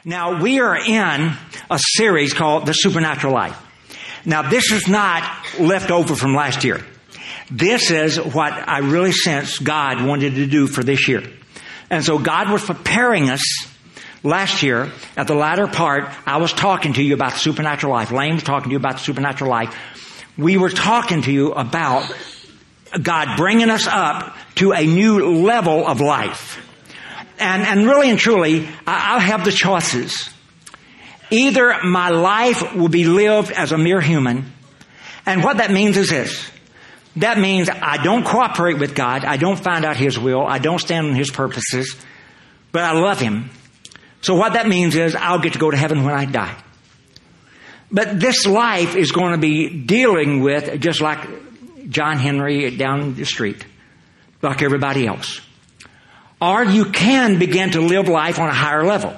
Now, we are in a series called The Supernatural Life. Now, this is not left over from last year. This is what I really sense God wanted to do for this year. And so God was preparing us last year. At the latter part, I was talking to you about the supernatural life. Lane was talking to you about the supernatural life. We were talking to you about God bringing us up to a new level of life. And really and truly, I'll have the choices. Either my life will be lived as a mere human, and what that means is this. That means I don't cooperate with God, I don't find out His will, I don't stand on His purposes, but I love Him. So what that means is I'll get to go to heaven when I die. But this life is going to be dealing with, just like John Henry down the street, like everybody else. Or you can begin to live life on a higher level,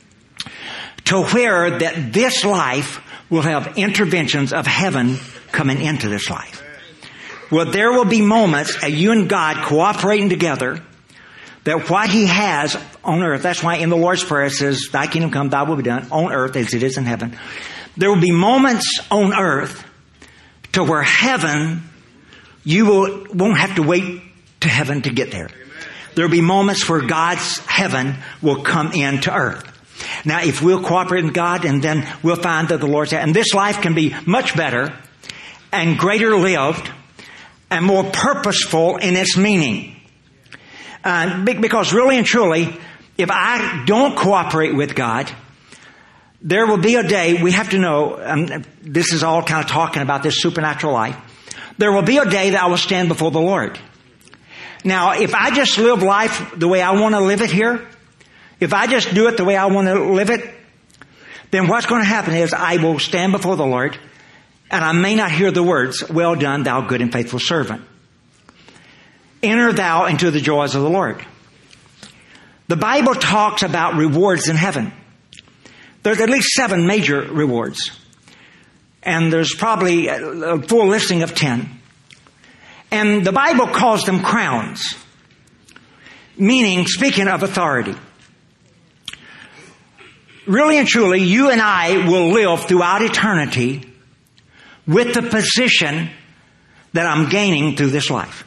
to where that this life will have interventions of heaven coming into this life. Well, there will be moments of you and God cooperating together, that what He has on earth, that's why in the Lord's Prayer it says, Thy kingdom come, Thy will be done on earth as it is in heaven. There will be moments on earth to where heaven, you won't have to wait to heaven to get there. There will be moments where God's heaven will come into earth. Now, if we'll cooperate with God, and then we'll find that the Lord's heaven, and this life can be much better and greater lived and more purposeful in its meaning. Because really and truly, if I don't cooperate with God, there will be a day, we have to know, this is all kind of talking about this supernatural life. There will be a day that I will stand before the Lord. Now, if I just live life the way I want to live it here, if I just do it the way I want to live it, then what's going to happen is I will stand before the Lord, and I may not hear the words, Well done, thou good and faithful servant. Enter thou into the joys of the Lord. The Bible talks about rewards in heaven. There's at least 7 major rewards. And there's probably a full listing of 10. And the Bible calls them crowns, meaning, speaking of authority. Really and truly, you and I will live throughout eternity with the position that I'm gaining through this life.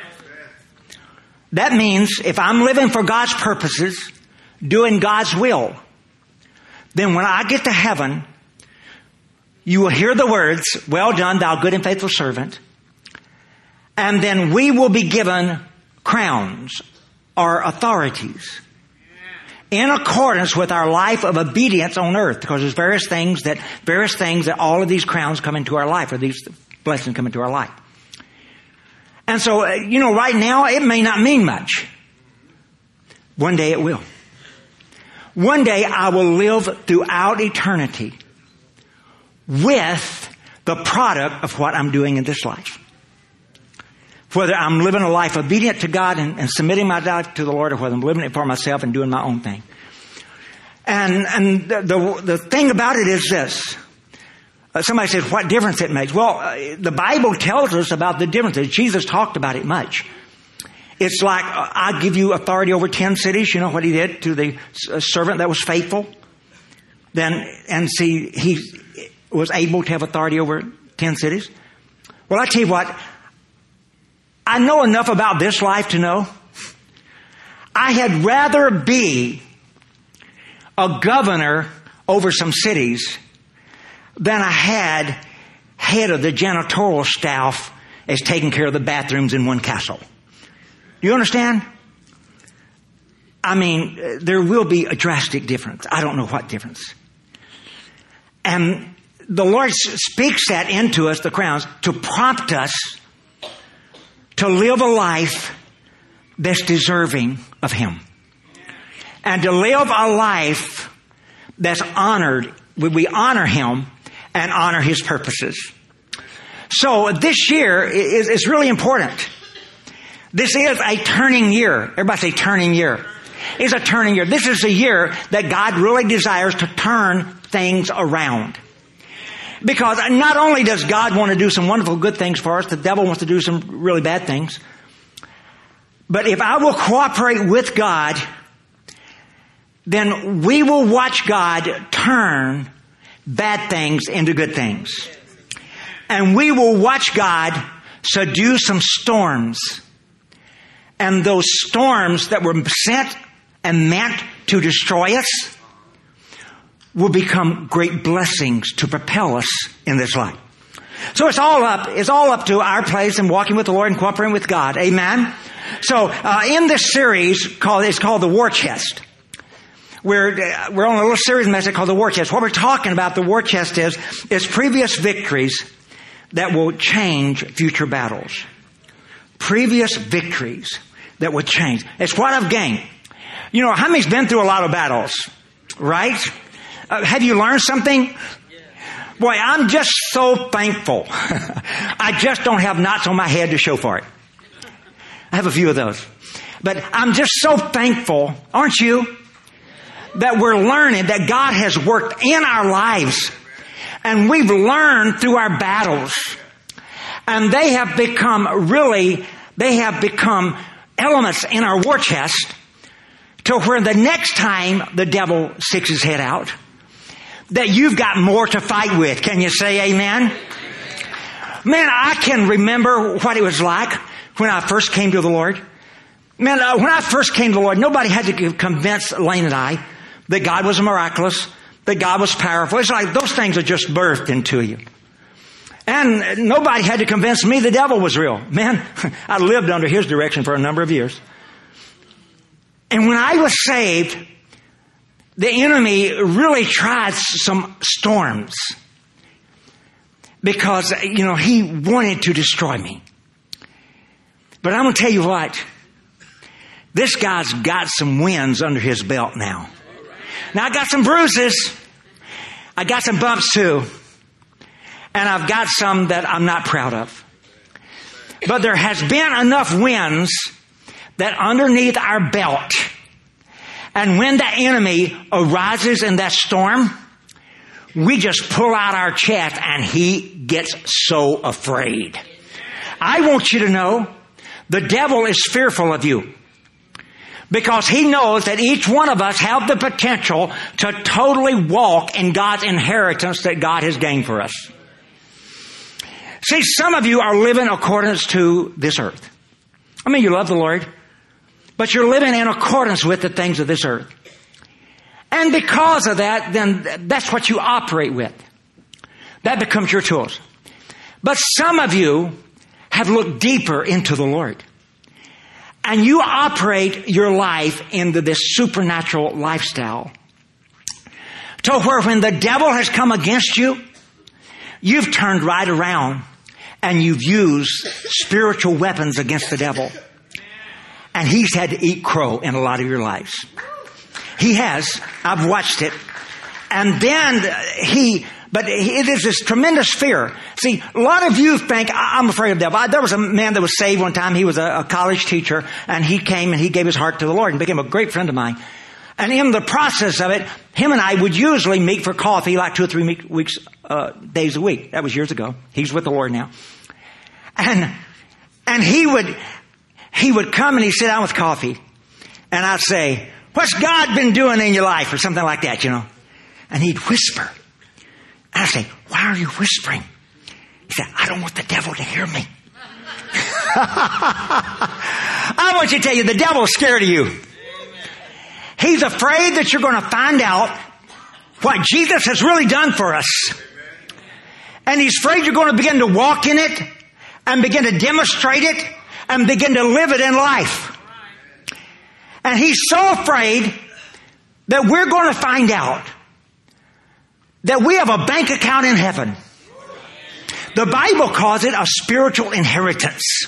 That means if I'm living for God's purposes, doing God's will, then when I get to heaven, you will hear the words, Well done, thou good and faithful servant. And then we will be given crowns or authorities in accordance with our life of obedience on earth. Because there's various things that all of these crowns come into our life, or these blessings come into our life. And so, right now it may not mean much. One day it will. One day I will live throughout eternity with the product of what I'm doing in this life. Whether I'm living a life obedient to God and submitting my life to the Lord, or whether I'm living it for myself and doing my own thing. And the thing about it is this. Somebody says, what difference it makes? Well, the Bible tells us about the differences. Jesus talked about it much. It's like, I give you authority over 10 cities. You know what He did to the servant that was faithful? He was able to have authority over 10 cities. Well, I tell you what, I know enough about this life to know I had rather be a governor over some cities than I had head of the janitorial staff as taking care of the bathrooms in one castle. You understand? I mean, there will be a drastic difference. I don't know what difference. And the Lord speaks that into us, the crowns, to prompt us to live a life that's deserving of Him. And to live a life that's honored, we honor Him and honor His purposes. So this year is really important. This is a turning year. Everybody say turning year. It's a turning year. This is a year that God really desires to turn things around. Because not only does God want to do some wonderful good things for us, the devil wants to do some really bad things. But if I will cooperate with God then we will watch God turn bad things into good things. And we will watch God subdue some storms. And those storms that were sent and meant to destroy us will become great blessings to propel us in this life. So it's all up to our place in walking with the Lord and cooperating with God. Amen. So in this series it's called the War Chest. We're on a little series message called the War Chest. What we're talking about, the War Chest, is previous victories that will change future battles. Previous victories that will change. It's what I've gained. You know, how many's been through a lot of battles, right? Have you learned something? Boy, I'm just so thankful. I just don't have knots on my head to show for it. I have a few of those. But I'm just so thankful, aren't you, that we're learning that God has worked in our lives. And we've learned through our battles. And they have become elements in our war chest to where the next time the devil sticks his head out, that you've got more to fight with. Can you say amen? Man, I can remember what it was like when I first came to the Lord. Man, when I first came to the Lord, nobody had to convince Lane and I that God was miraculous, that God was powerful. It's like those things are just birthed into you. And nobody had to convince me the devil was real. Man, I lived under his direction for a number of years. And when I was saved, the enemy really tried some storms because, you know, he wanted to destroy me. But I'm going to tell you what, this guy's got some wins under his belt now. Now I got some bruises. I got some bumps too. And I've got some that I'm not proud of. But there has been enough wins that underneath our belt, and when the enemy arises in that storm, we just pull out our chest and he gets so afraid. I want you to know the devil is fearful of you because he knows that each one of us have the potential to totally walk in God's inheritance that God has gained for us. See, some of you are living accordance to this earth. I mean, you love the Lord, but you're living in accordance with the things of this earth. And because of that, then that's what you operate with. That becomes your tools. But some of you have looked deeper into the Lord. And you operate your life into this supernatural lifestyle. To where when the devil has come against you, you've turned right around and you've used spiritual weapons against the devil. And he's had to eat crow in a lot of your lives. He has. I've watched it. And then it is this tremendous fear. See, a lot of you think, I'm afraid of the devil. There was a man that was saved one time. He was a college teacher, and he came and he gave his heart to the Lord and became a great friend of mine. And in the process of it, him and I would usually meet for coffee like 2 or 3 days a week. That was years ago. He's with the Lord now. And he would come and he'd sit down with coffee. And I'd say, "What's God been doing in your life?" or something like that, you know. And he'd whisper. And I'd say, "Why are you whispering?" He said, "I don't want the devil to hear me." I want you to tell you, the devil's scared of you. He's afraid that you're going to find out what Jesus has really done for us. And he's afraid you're going to begin to walk in it and begin to demonstrate it and begin to live it in life. And he's so afraid that we're going to find out that we have a bank account in heaven. The Bible calls it a spiritual inheritance.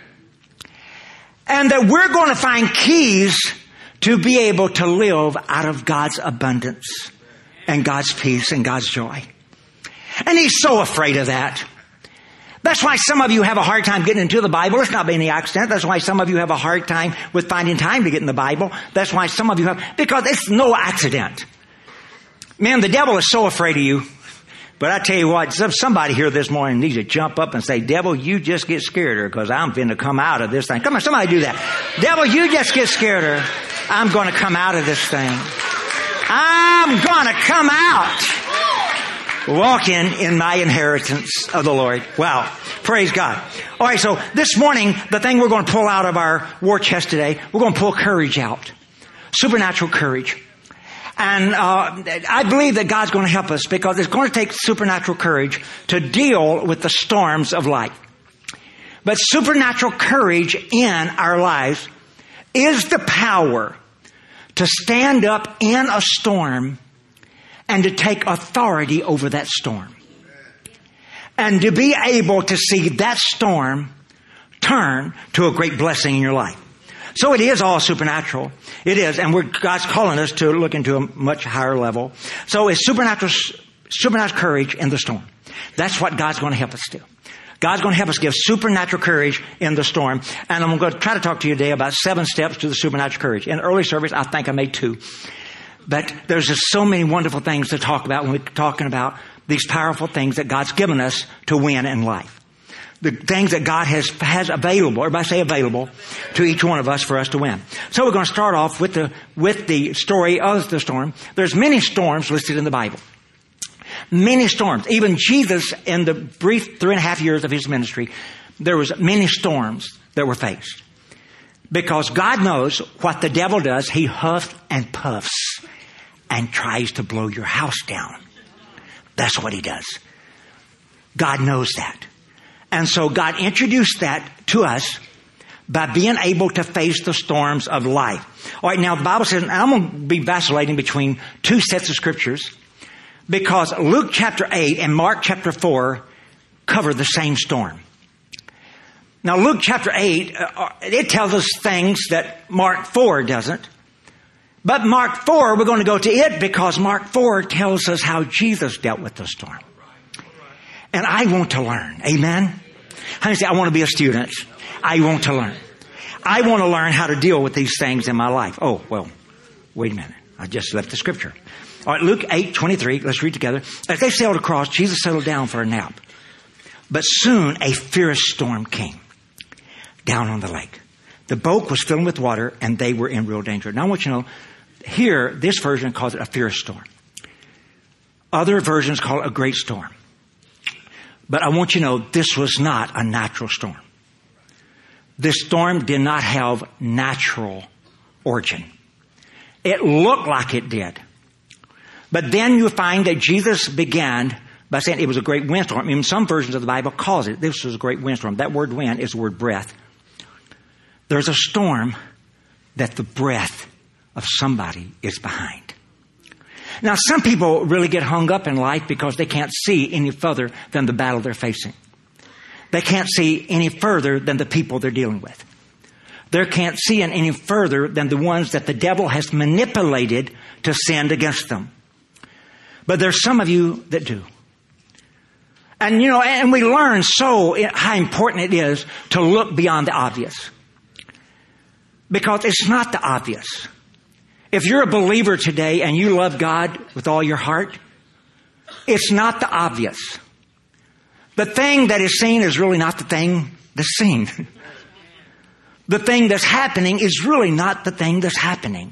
And that we're going to find keys to be able to live out of God's abundance and God's peace and God's joy. And he's so afraid of that. That's why some of you have a hard time getting into the Bible. It's not by any accident. That's why some of you have a hard time with finding time to get in the Bible. That's why some of you have, because it's no accident. Man, the devil is so afraid of you. But I tell you what, somebody here this morning needs to jump up and say, "Devil, you just get scared because I'm finna come out of this thing." Come on, somebody do that. "Devil, you just get scared I'm going to come out of this thing." I'm going to come out walking in my inheritance of the Lord. Wow. Praise God. All right, so this morning, the thing we're going to pull out of our war chest today, we're going to pull courage out. Supernatural courage. And I believe that God's going to help us because it's going to take supernatural courage to deal with the storms of life. But supernatural courage in our lives is the power to stand up in a storm and to take authority over that storm. And to be able to see that storm turn to a great blessing in your life. So it is all supernatural. It is. And God's calling us to look into a much higher level. So it's supernatural courage in the storm. That's what God's going to help us do. God's going to help us give supernatural courage in the storm. And I'm going to try to talk to you today about 7 steps to the supernatural courage. In early service, I think I made 2. But there's just so many wonderful things to talk about when we're talking about these powerful things that God's given us to win in life. The things that God has available, everybody say available, to each one of us for us to win. So we're going to start off with the story of the storm. There's many storms listed in the Bible. Many storms. Even Jesus, in the brief 3.5 years of his ministry, there was many storms that were faced. Because God knows what the devil does. He huffs and puffs and tries to blow your house down. That's what he does. God knows that. And so God introduced that to us by being able to face the storms of life. All right, now the Bible says, and I'm going to be vacillating between 2 sets of scriptures, because Luke chapter 8 and Mark chapter 4 cover the same storm. Now Luke chapter 8, it tells us things that Mark 4 doesn't. But Mark 4, we're going to go to it because Mark 4 tells us how Jesus dealt with the storm. And I want to learn. Amen? How many say, I want to be a student? I want to learn. I want to learn how to deal with these things in my life. Oh, well, wait a minute. I just left the scripture. All right, Luke 8:23. Let's read together. As they sailed across, Jesus settled down for a nap. But soon a fierce storm came down on the lake. The boat was filled with water and they were in real danger. Now I want you to know, here, this version calls it a fierce storm. Other versions call it a great storm. But I want you to know, this was not a natural storm. This storm did not have natural origin. It looked like it did. But then you find that Jesus began by saying it was a great windstorm. I mean, some versions of the Bible calls it, this was a great windstorm. That word wind is the word breath. There's a storm that the breath of somebody is behind. Now, some people really get hung up in life because they can't see any further than the battle they're facing. They can't see any further than the people they're dealing with. They can't see any further than the ones that the devil has manipulated to sin against them. But there's some of you that do. And, and we learn how important it is to look beyond the obvious. Because it's not the obvious. If you're a believer today and you love God with all your heart, it's not the obvious. The thing that is seen is really not the thing that's seen. The thing that's happening is really not the thing that's happening.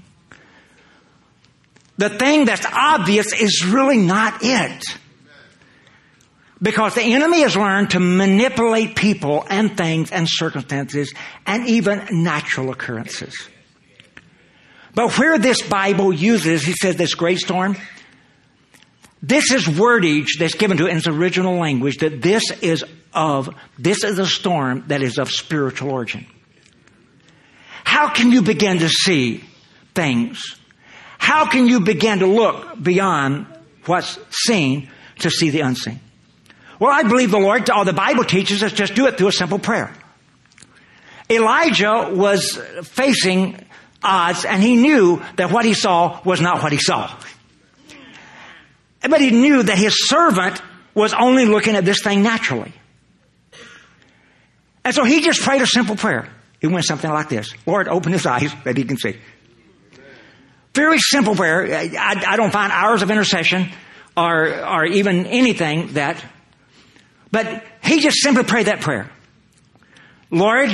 The thing that's obvious is really not it. Because the enemy has learned to manipulate people and things and circumstances and even natural occurrences. But where this Bible uses, he says, this great storm, this is wordage that's given to it in its original language, that this is a storm that is of spiritual origin. How can you begin to see things? How can you begin to look beyond what's seen to see the unseen? Well, I believe the Bible teaches us just do it through a simple prayer. Elijah was facing odds and he knew that what he saw was not what he saw. But he knew that his servant was only looking at this thing naturally. And so he just prayed a simple prayer. It went something like this. Lord, open his eyes that he can see. Very simple prayer. I don't find hours of intercession or even anything that. But he just simply prayed that prayer. Lord,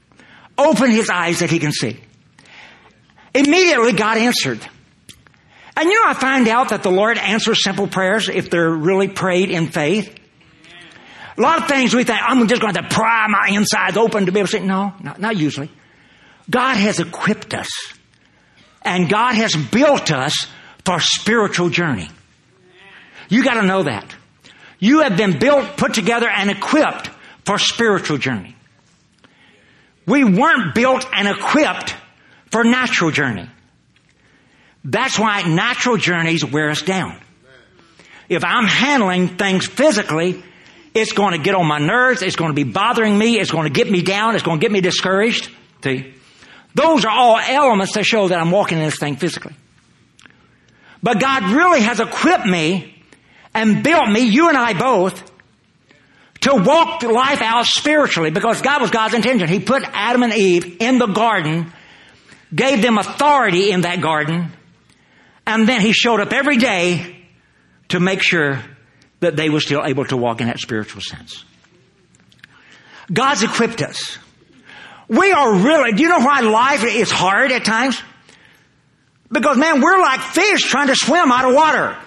open his eyes that he can see. Immediately God answered. And I find out that the Lord answers simple prayers if they're really prayed in faith. A lot of things we think, I'm just going to pry my insides open to be able to say, no, not usually. God has equipped us. And God has built us for spiritual journey. You got to know that. You have been built, put together, and equipped for spiritual journey. We weren't built and equipped for natural journey. That's why natural journeys wear us down. If I'm handling things physically, it's going to get on my nerves. It's going to be bothering me. It's going to get me down. It's going to get me discouraged. See? Those are all elements that show that I'm walking in this thing physically. But God really has equipped me and built me, you and I both, to walk life out spiritually, because God was God's intention. He put Adam and Eve in the garden, gave them authority in that garden, and then He showed up every day to make sure that they were still able to walk in that spiritual sense. God's equipped us. We are really, do you know why life is hard at times? Because, man, we're like fish trying to swim out of water.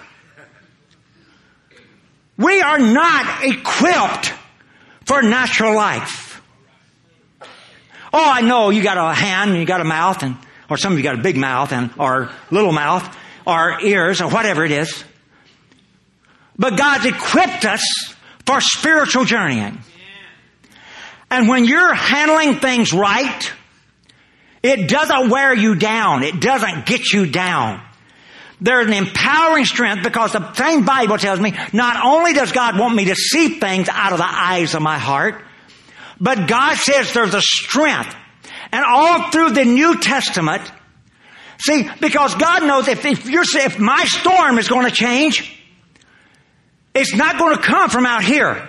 We are not equipped for natural life. Oh, I know you got a hand and you got a mouth, or some of you got a big mouth or little mouth or ears or whatever it is. But God's equipped us for spiritual journeying. And when you're handling things right, it doesn't wear you down. It doesn't get you down. There's an empowering strength, because the same Bible tells me not only does God want me to see things out of the eyes of my heart, but God says there's a strength. And all through the New Testament, see, because God knows if my storm is going to change, it's not going to come from out here.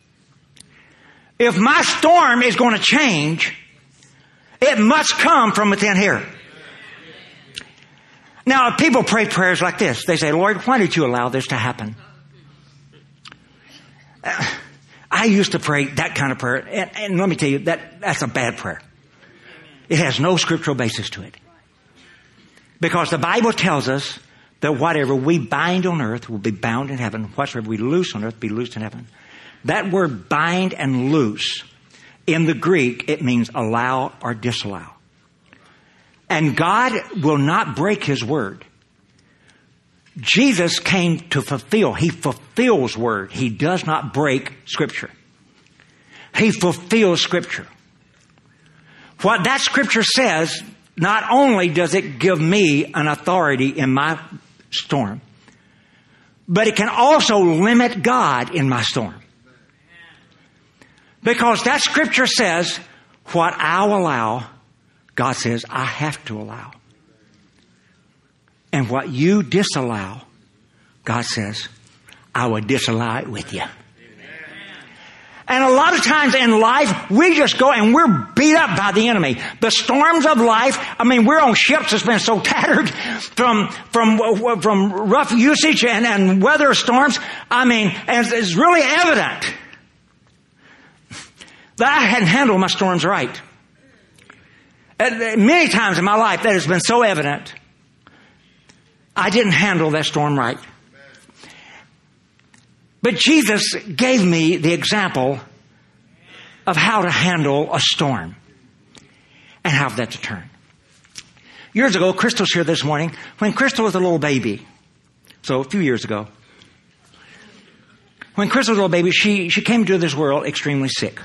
If my storm is going to change, it must come from within here. Now, people pray prayers like this. They say, Lord, why did you allow this to happen? I used to pray that kind of prayer. And let me tell you, that's a bad prayer. It has no scriptural basis to it. Because the Bible tells us that whatever we bind on earth will be bound in heaven. Whatsoever we loose on earth will be loosed in heaven. That word bind and loose, in the Greek, it means allow or disallow. And God will not break His word. Jesus came to fulfill. He fulfills word. He does not break Scripture. He fulfills Scripture. What that Scripture says, not only does it give me an authority in my storm, but it can also limit God in my storm. Because that Scripture says, what I'll allow, God says, I have to allow. And what you disallow, God says, I will disallow it with you. And a lot of times in life, we just go and we're beat up by the enemy. The storms of life, we're on ships that's been so tattered from rough usage and weather storms. And it's really evident that I hadn't handled my storms right. Many times in my life that has been so evident. I didn't handle that storm right. But Jesus gave me the example of how to handle a storm and how that to turn. Years ago, Crystal's here this morning. When Crystal was a little baby, so a few years ago, when Crystal was a little baby, she came to this world extremely sick.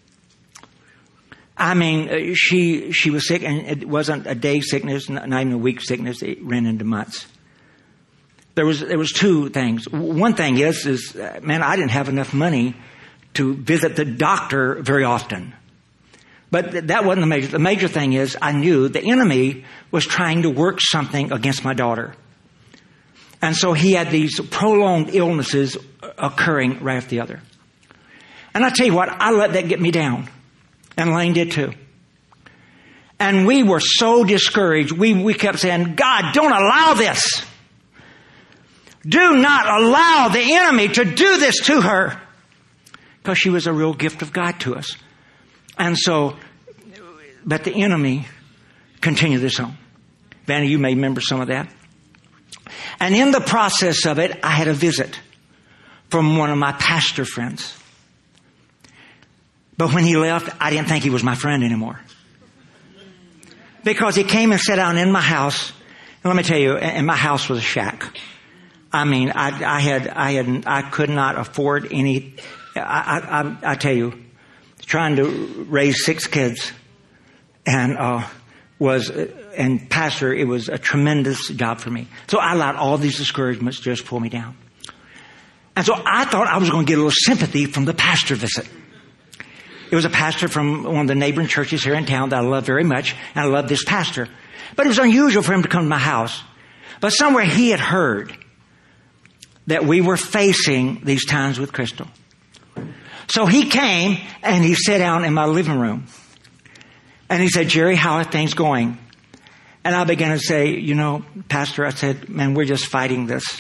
She was sick, and it wasn't a day sickness, not even a week sickness. It ran into months. There was two things. One thing is I didn't have enough money to visit the doctor very often. But that wasn't the major. The major thing is I knew the enemy was trying to work something against my daughter. And so he had these prolonged illnesses occurring right after the other. And I tell you what, I let that get me down. And Lane did too. And we were so discouraged. We kept saying, God, don't allow this. Do not allow the enemy to do this to her. Because she was a real gift of God to us. And so, but the enemy continued this on. Vanny, you may remember some of that. And in the process of it, I had a visit from one of my pastor friends. But when he left, I didn't think he was my friend anymore. Because he came and sat down in my house. And let me tell you, and my house was a shack. I mean, I could not afford any. I tell you, trying to raise 6 kids and pastor, it was a tremendous job for me. So I allowed all these discouragements just pull me down. And so I thought I was going to get a little sympathy from the pastor visit. It was a pastor from one of the neighboring churches here in town that I love very much, and I love this pastor. But it was unusual for him to come to my house. But somewhere he had heard that we were facing these times with Crystal. So he came and he sat down in my living room. And he said, Jerry, how are things going? And I began to say, you know, Pastor, I said, man, we're just fighting this.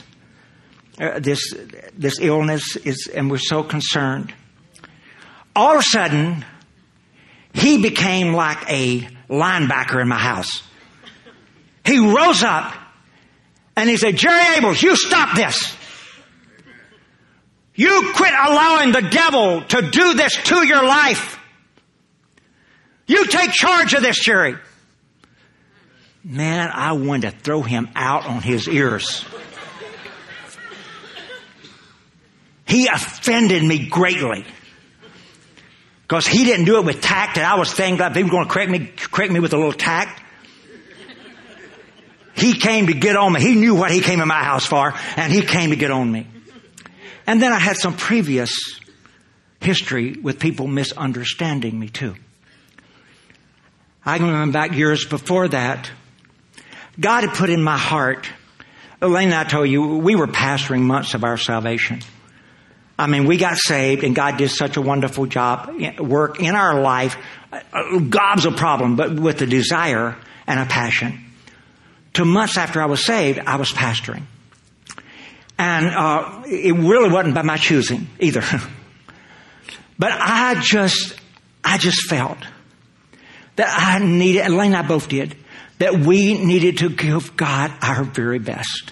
This illness is, and we're so concerned. All of a sudden, he became like a linebacker in my house. He rose up and he said, Jerry Abels, you stop this. You quit allowing the devil to do this to your life. You take charge of this, Jerry. Man, I wanted to throw him out on his ears. He offended me greatly. Because he didn't do it with tact, and I was thinking that he was going to correct me with a little tact. He came to get on me. He knew what he came in my house for, and he came to get on me. And then I had some previous history with people misunderstanding me too. I can remember back years before that, God had put in my heart, Elaine and I told you, we were pastoring months of our salvation. I mean, we got saved and God did such a wonderful work in our life. Gobs of problem, but with a desire and a passion. 2 months after I was saved, I was pastoring. And it really wasn't by my choosing either. But I just felt that I needed, and Elaine and I both did, that we needed to give God our very best.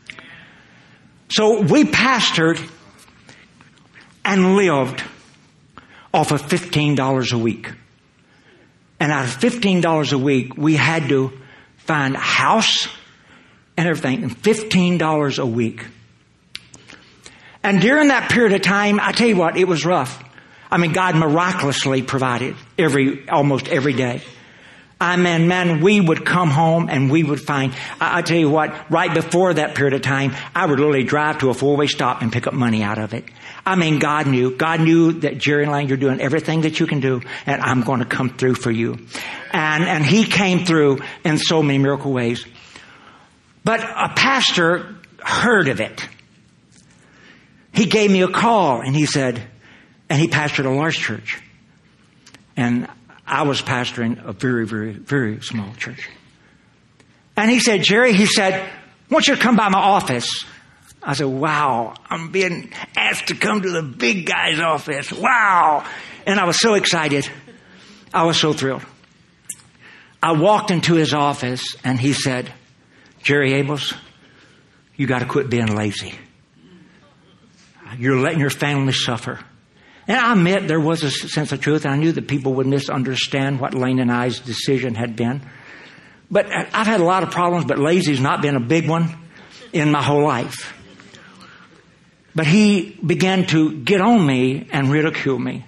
So we pastored and lived off of $15 a week. And out of $15 a week, we had to find a house and everything, and $15 a week. And during that period of time, I tell you what, it was rough. I mean, God miraculously provided almost every day. I mean, man, we would come home and we would find, I tell you what, right before that period of time, I would literally drive to a 4-way stop and pick up money out of it. I mean, God knew that Jerry and Lang, you're doing everything that you can do, and I'm going to come through for you. And he came through in so many miracle ways. But a pastor heard of it. He gave me a call and he said, and he pastored a large church. And I was pastoring a very, very, very small church. And he said, Jerry, I want you to come by my office. I said, wow, I'm being asked to come to the big guy's office. Wow. And I was so excited. I was so thrilled. I walked into his office and he said, Jerry Abels, you got to quit being lazy. You're letting your family suffer. And I admit there was a sense of truth. And I knew that people would misunderstand what Lane and I's decision had been. But I've had a lot of problems, but lazy's not been a big one in my whole life. But he began to get on me and ridicule me.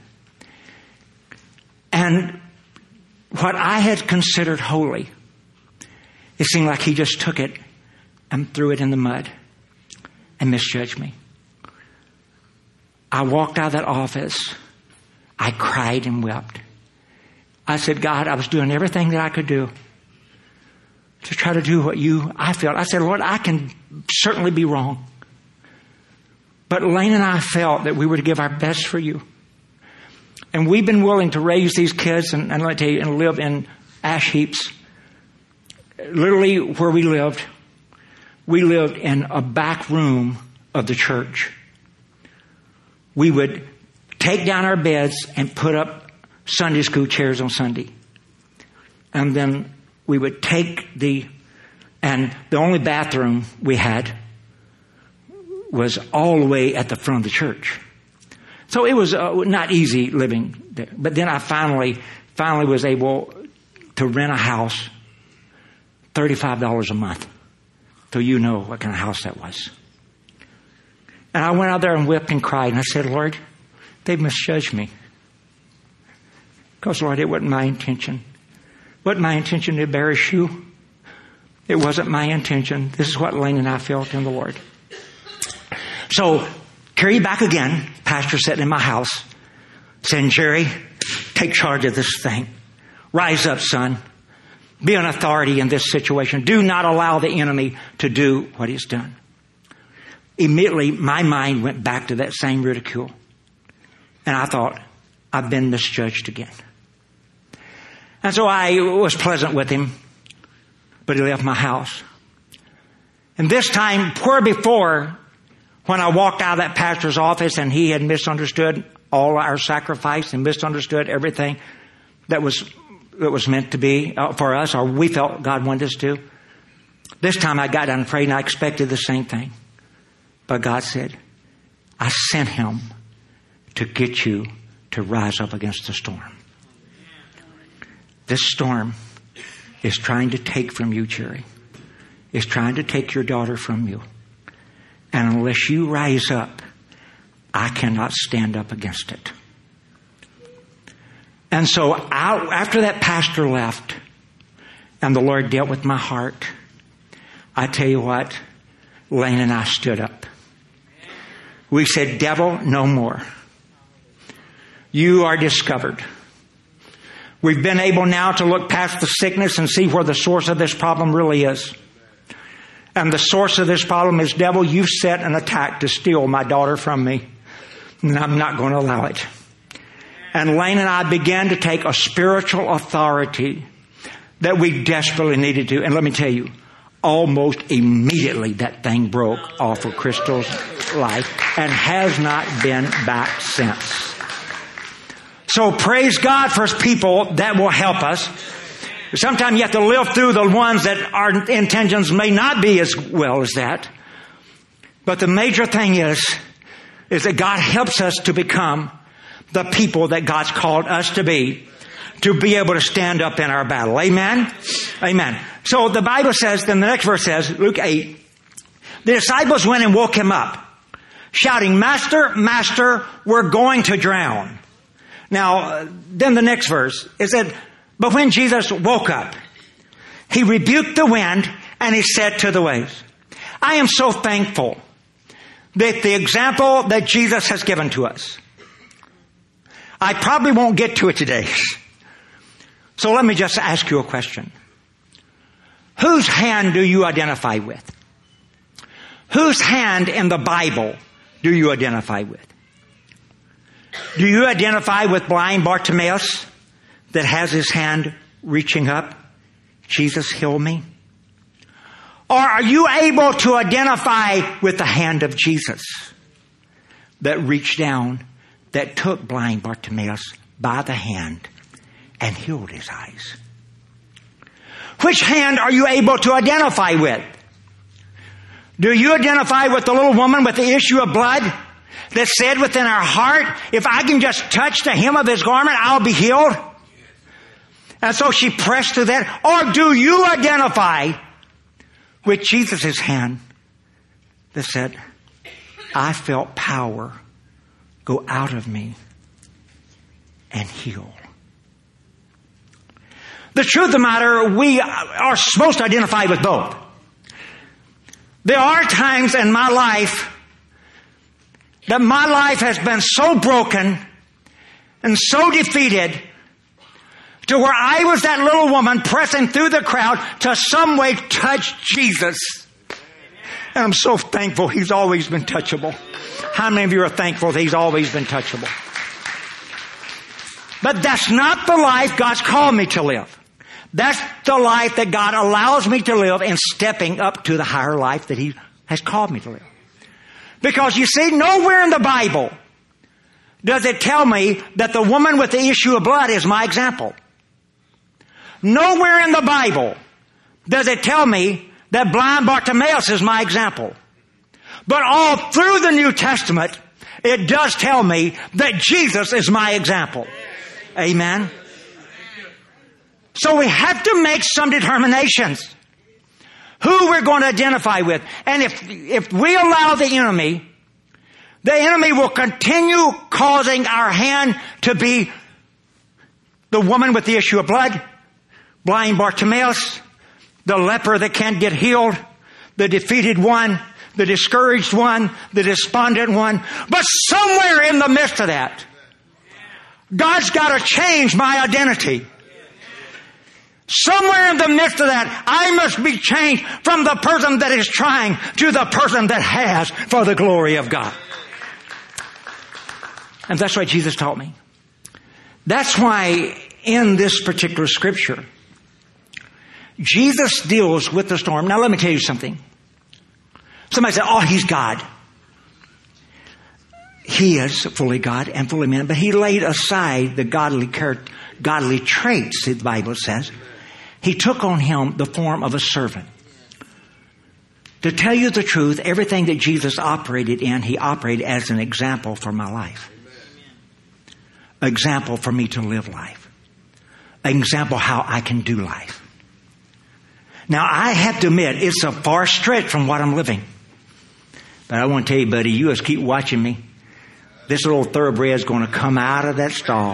And what I had considered holy, it seemed like he just took it and threw it in the mud and misjudged me. I walked out of that office. I cried and wept. I said, God, I was doing everything that I could do to try to do what I felt. I said, Lord, I can certainly be wrong. But Lane and I felt that we were to give our best for you. And we've been willing to raise these kids and let me tell you, and live in ash heaps. Literally where we lived in a back room of the church. We would take down our beds and put up Sunday school chairs on Sunday. And then we would take the only bathroom we had was all the way at the front of the church. So it was not easy living there. But then I finally was able to rent a house, $35 a month. So you know what kind of house that was. And I went out there and wept and cried. And I said, Lord, they've misjudged me. Because, Lord, it wasn't my intention. It wasn't my intention to embarrass you. It wasn't my intention. This is what Lane and I felt in the Lord. So, carry back again. Pastor sitting in my house saying, Jerry, take charge of this thing. Rise up, son. Be an authority in this situation. Do not allow the enemy to do what he's done. Immediately, my mind went back to that same ridicule. And I thought, I've been misjudged again. And so I was pleasant with him, but he left my house. And this time, where before, when I walked out of that pastor's office and he had misunderstood all our sacrifice and misunderstood everything that was meant to be for us, or we felt God wanted us to. This time I got down and prayed, and I expected the same thing. But God said, I sent him to get you to rise up against the storm. This storm is trying to take from you, Jerry. It's trying to take your daughter from you. And unless you rise up, I cannot stand up against it. And so after that pastor left and the Lord dealt with my heart, I tell you what, Lane and I stood up. We said, devil, no more. You are discovered. We've been able now to look past the sickness and see where the source of this problem really is. And the source of this problem is, devil, you've set an attack to steal my daughter from me. And I'm not going to allow it. And Lane and I began to take a spiritual authority that we desperately needed to. And let me tell you, almost immediately that thing broke off of Crystal's life and has not been back since. So praise God for people that will help us. Sometimes you have to live through the ones that our intentions may not be as well as that. But the major thing is that God helps us to become the people that God's called us to be able to stand up in our battle. Amen? Amen. So the Bible says, then the next verse says, Luke 8, the disciples went and woke him up, shouting, Master, Master, we're going to drown. Now, then the next verse, it said, but when Jesus woke up, he rebuked the wind and he said to the waves, I am so thankful that the example that Jesus has given to us. I probably won't get to it today. So let me just ask you a question. Whose hand do you identify with? Whose hand in the Bible do you identify with? Do you identify with blind Bartimaeus that has his hand reaching up? Jesus, heal me. Or are you able to identify with the hand of Jesus that reached down, that took blind Bartimaeus by the hand and healed his eyes? Which hand are you able to identify with? Do you identify with the little woman with the issue of blood that said within her heart, if I can just touch the hem of his garment, I'll be healed? And so she pressed to that. Or do you identify with Jesus' hand that said, I felt power go out of me and heal? The truth of the matter, we are supposed to identify with both. There are times in my life that my life has been so broken and so defeated to where I was that little woman pressing through the crowd to some way touch Jesus. And I'm so thankful He's always been touchable. How many of you are thankful that He's always been touchable? But that's not the life God's called me to live. That's the life that God allows me to live in stepping up to the higher life that He has called me to live. Because you see, nowhere in the Bible does it tell me that the woman with the issue of blood is my example. Nowhere in the Bible does it tell me that blind Bartimaeus is my example. But all through the New Testament, it does tell me that Jesus is my example. Amen. So we have to make some determinations who we're going to identify with. And if we allow the enemy will continue causing our hand to be the woman with the issue of blood, blind Bartimaeus, the leper that can't get healed, the defeated one, the discouraged one, the despondent one. But somewhere in the midst of that, God's got to change my identity. Somewhere in the midst of that, I must be changed from the person that is trying to the person that has for the glory of God. And that's what Jesus taught me. That's why in this particular scripture, Jesus deals with the storm. Now let me tell you something. Somebody said, oh, he's God. He is fully God and fully man, but he laid aside the godly traits, the Bible says. He took on him the form of a servant. To tell you the truth, everything that Jesus operated in, he operated as an example for my life. An example for me to live life. An example how I can do life. Now, I have to admit, it's a far stretch from what I'm living. But I want to tell you, buddy, you just keep watching me. This little thoroughbred is going to come out of that stall.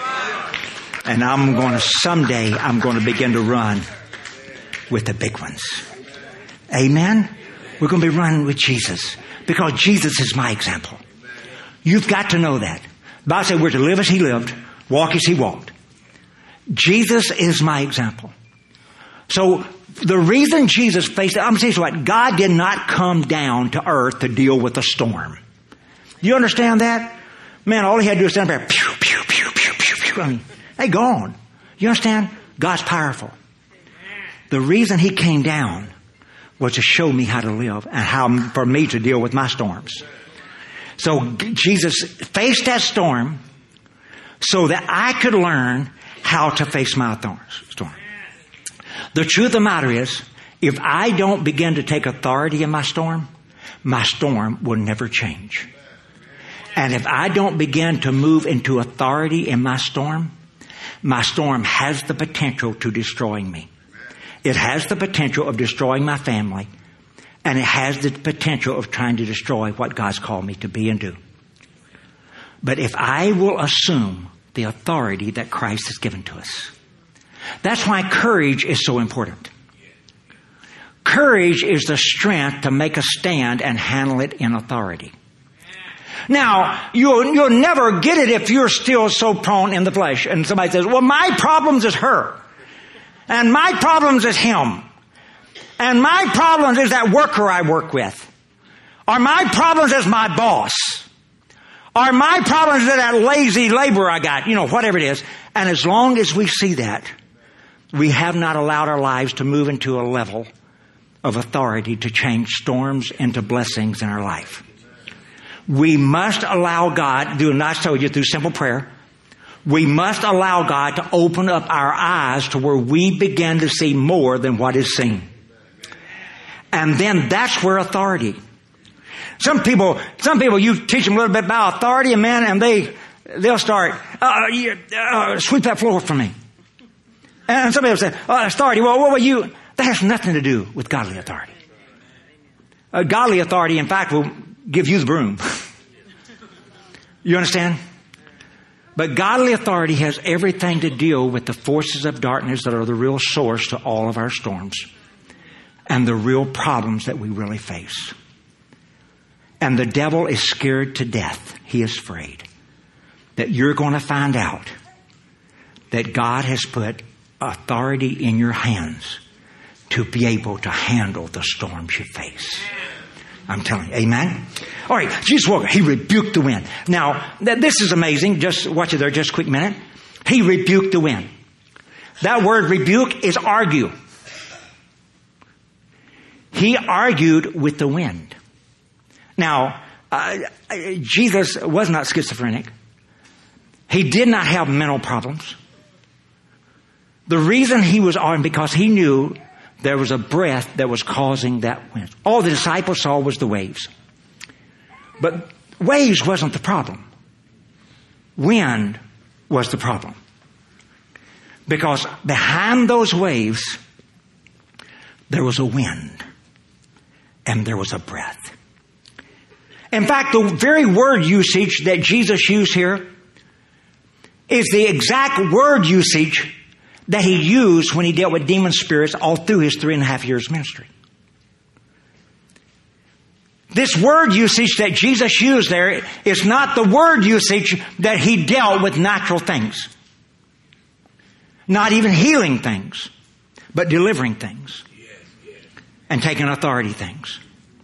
And someday I'm going to begin to run with the big ones. Amen? We're going to be running with Jesus. Because Jesus is my example. You've got to know that. The Bible said we're to live as he lived, walk as he walked. Jesus is my example. So the reason Jesus faced it, I'm going to tell you what, God did not come down to earth to deal with a storm. Do you understand that? Man, all he had to do was stand there, pew, pew, pew, pew, pew, pew. I mean, they gone. You understand? God's powerful. The reason he came down was to show me how to live and how for me to deal with my storms. So Jesus faced that storm so that I could learn how to face my storm. The truth of the matter is, if I don't begin to take authority in my storm will never change. And if I don't begin to move into authority in my storm has the potential to destroying me. It has the potential of destroying my family. And it has the potential of trying to destroy what God's called me to be and do. But if I will assume the authority that Christ has given to us, that's why courage is so important. Courage is the strength to make a stand and handle it in authority. Now, you'll never get it if you're still so prone in the flesh. And somebody says, well, my problems is her. And my problems is him. And my problems is that worker I work with. Or my problems is my boss. Or my problems is that lazy labor I got. Whatever it is. And as long as we see that, we have not allowed our lives to move into a level of authority to change storms into blessings in our life. We must allow God, and I told you through simple prayer, we must allow God to open up our eyes to where we begin to see more than what is seen. And then that's where authority. Some people, you teach them a little bit about authority, and they'll start, sweep that floor for me. And somebody will say, authority, that has nothing to do with godly authority. Godly authority, in fact, will give you the broom. You understand? But godly authority has everything to deal with the forces of darkness that are the real source to all of our storms and the real problems that we really face. And the devil is scared to death. He is afraid that you're going to find out that God has put authority in your hands to be able to handle the storms you face. I'm telling you. Amen? All right. Jesus woke up. He rebuked the wind. Now, this is amazing. Just watch it there just a quick minute. He rebuked the wind. That word rebuke is argue. He argued with the wind. Now, Jesus was not schizophrenic. He did not have mental problems. The reason he was arguing because he knew there was a breath that was causing that wind. All the disciples saw was the waves. But waves wasn't the problem. Wind was the problem. Because behind those waves, there was a wind and there was a breath. In fact, the very word usage that Jesus used here is the exact word usage that he used when he dealt with demon spirits all through his 3.5 years ministry. This word usage that Jesus used there is not the word usage that he dealt with natural things. Not even healing things, but delivering things and taking authority things.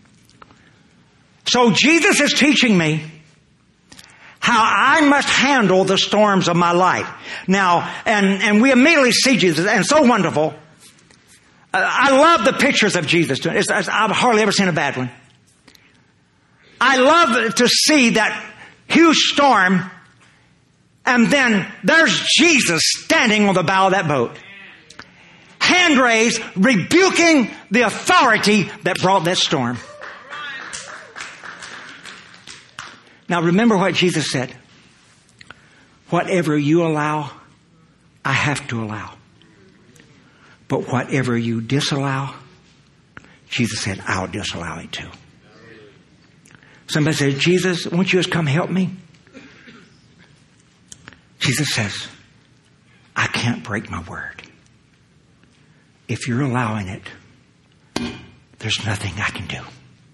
So Jesus is teaching me how I must handle the storms of my life. Now, and we immediately see Jesus, and so wonderful. I love the pictures of Jesus. I've hardly ever seen a bad one. I love to see that huge storm, and then there's Jesus standing on the bow of that boat. Hand raised, rebuking the authority that brought that storm. Now remember what Jesus said. Whatever you allow, I have to allow. But whatever you disallow, Jesus said, I'll disallow it too. Somebody says, Jesus, won't you just come help me? Jesus says, I can't break my word. If you're allowing it, there's nothing I can do.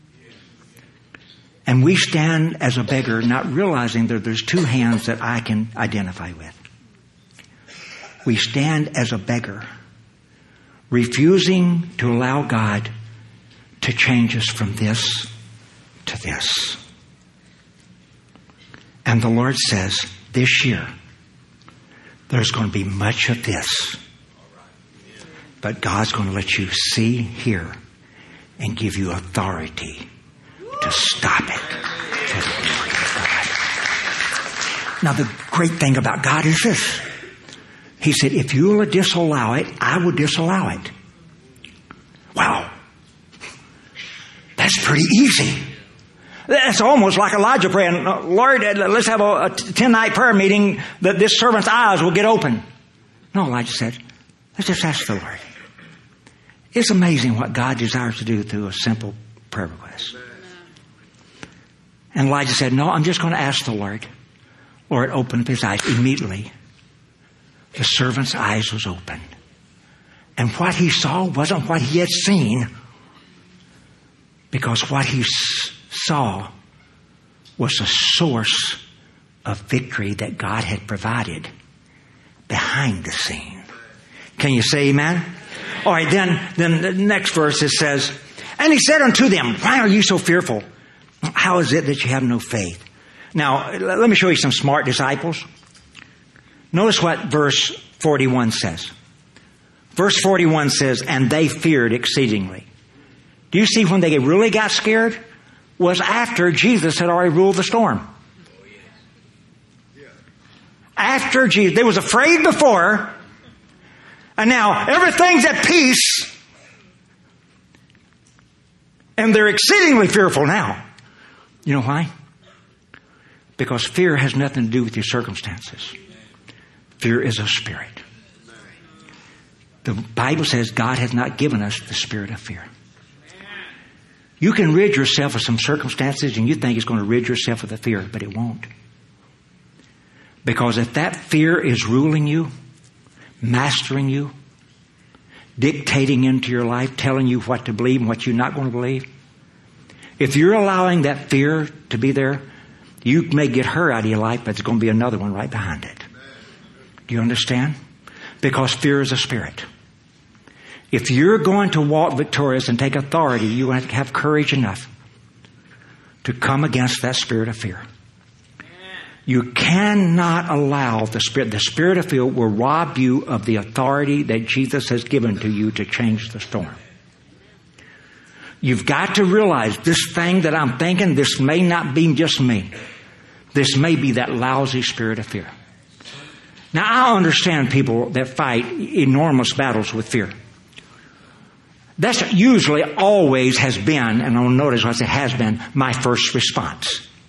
And we stand as a beggar, not realizing that there's two hands that I can identify with. We stand as a beggar, refusing to allow God to change us from this to this. And the Lord says, this year, there's going to be much of this. But God's going to let you see, hear, and give you authority to stop it. Now, the great thing about God is this. He said, if you will disallow it, I will disallow it. Wow. That's pretty easy. That's almost like Elijah praying, Lord, let's have a 10-night prayer meeting that this servant's eyes will get open. No, Elijah said, let's just ask the Lord. It's amazing what God desires to do through a simple prayer request. And Elijah said, no, I'm just going to ask the Lord. Lord, open up his eyes. Immediately, the servant's eyes was open. And what he saw wasn't what he had seen, because what he saw was a source of victory that God had provided behind the scene. Can you say amen? All right, then the next verse, it says, and he said unto them, why are you so fearful? How is it that you have no faith? Now, let me show you some smart disciples. Notice what verse 41 says. Verse 41 says, and they feared exceedingly. Do you see when they really got scared? Was after Jesus had already ruled the storm. After Jesus. They was afraid before, and now everything's at peace, and they're exceedingly fearful now. You know why? Because fear has nothing to do with your circumstances. Fear is a spirit. The Bible says God has not given us the spirit of fear. You can rid yourself of some circumstances and you think it's going to rid yourself of the fear, but it won't. Because if that fear is ruling you, mastering you, dictating into your life, telling you what to believe and what you're not going to believe, if you're allowing that fear to be there, you may get her out of your life, but there's going to be another one right behind it. Do you understand? Because fear is a spirit. If you're going to walk victorious and take authority, you have to have courage enough to come against that spirit of fear. You cannot allow the spirit of fear will rob you of the authority that Jesus has given to you to change the storm. You've got to realize this thing that I'm thinking, this may not be just me. This may be that lousy spirit of fear. Now, I understand people that fight enormous battles with fear. That's usually always has been, and I'll notice what it has been, my first response.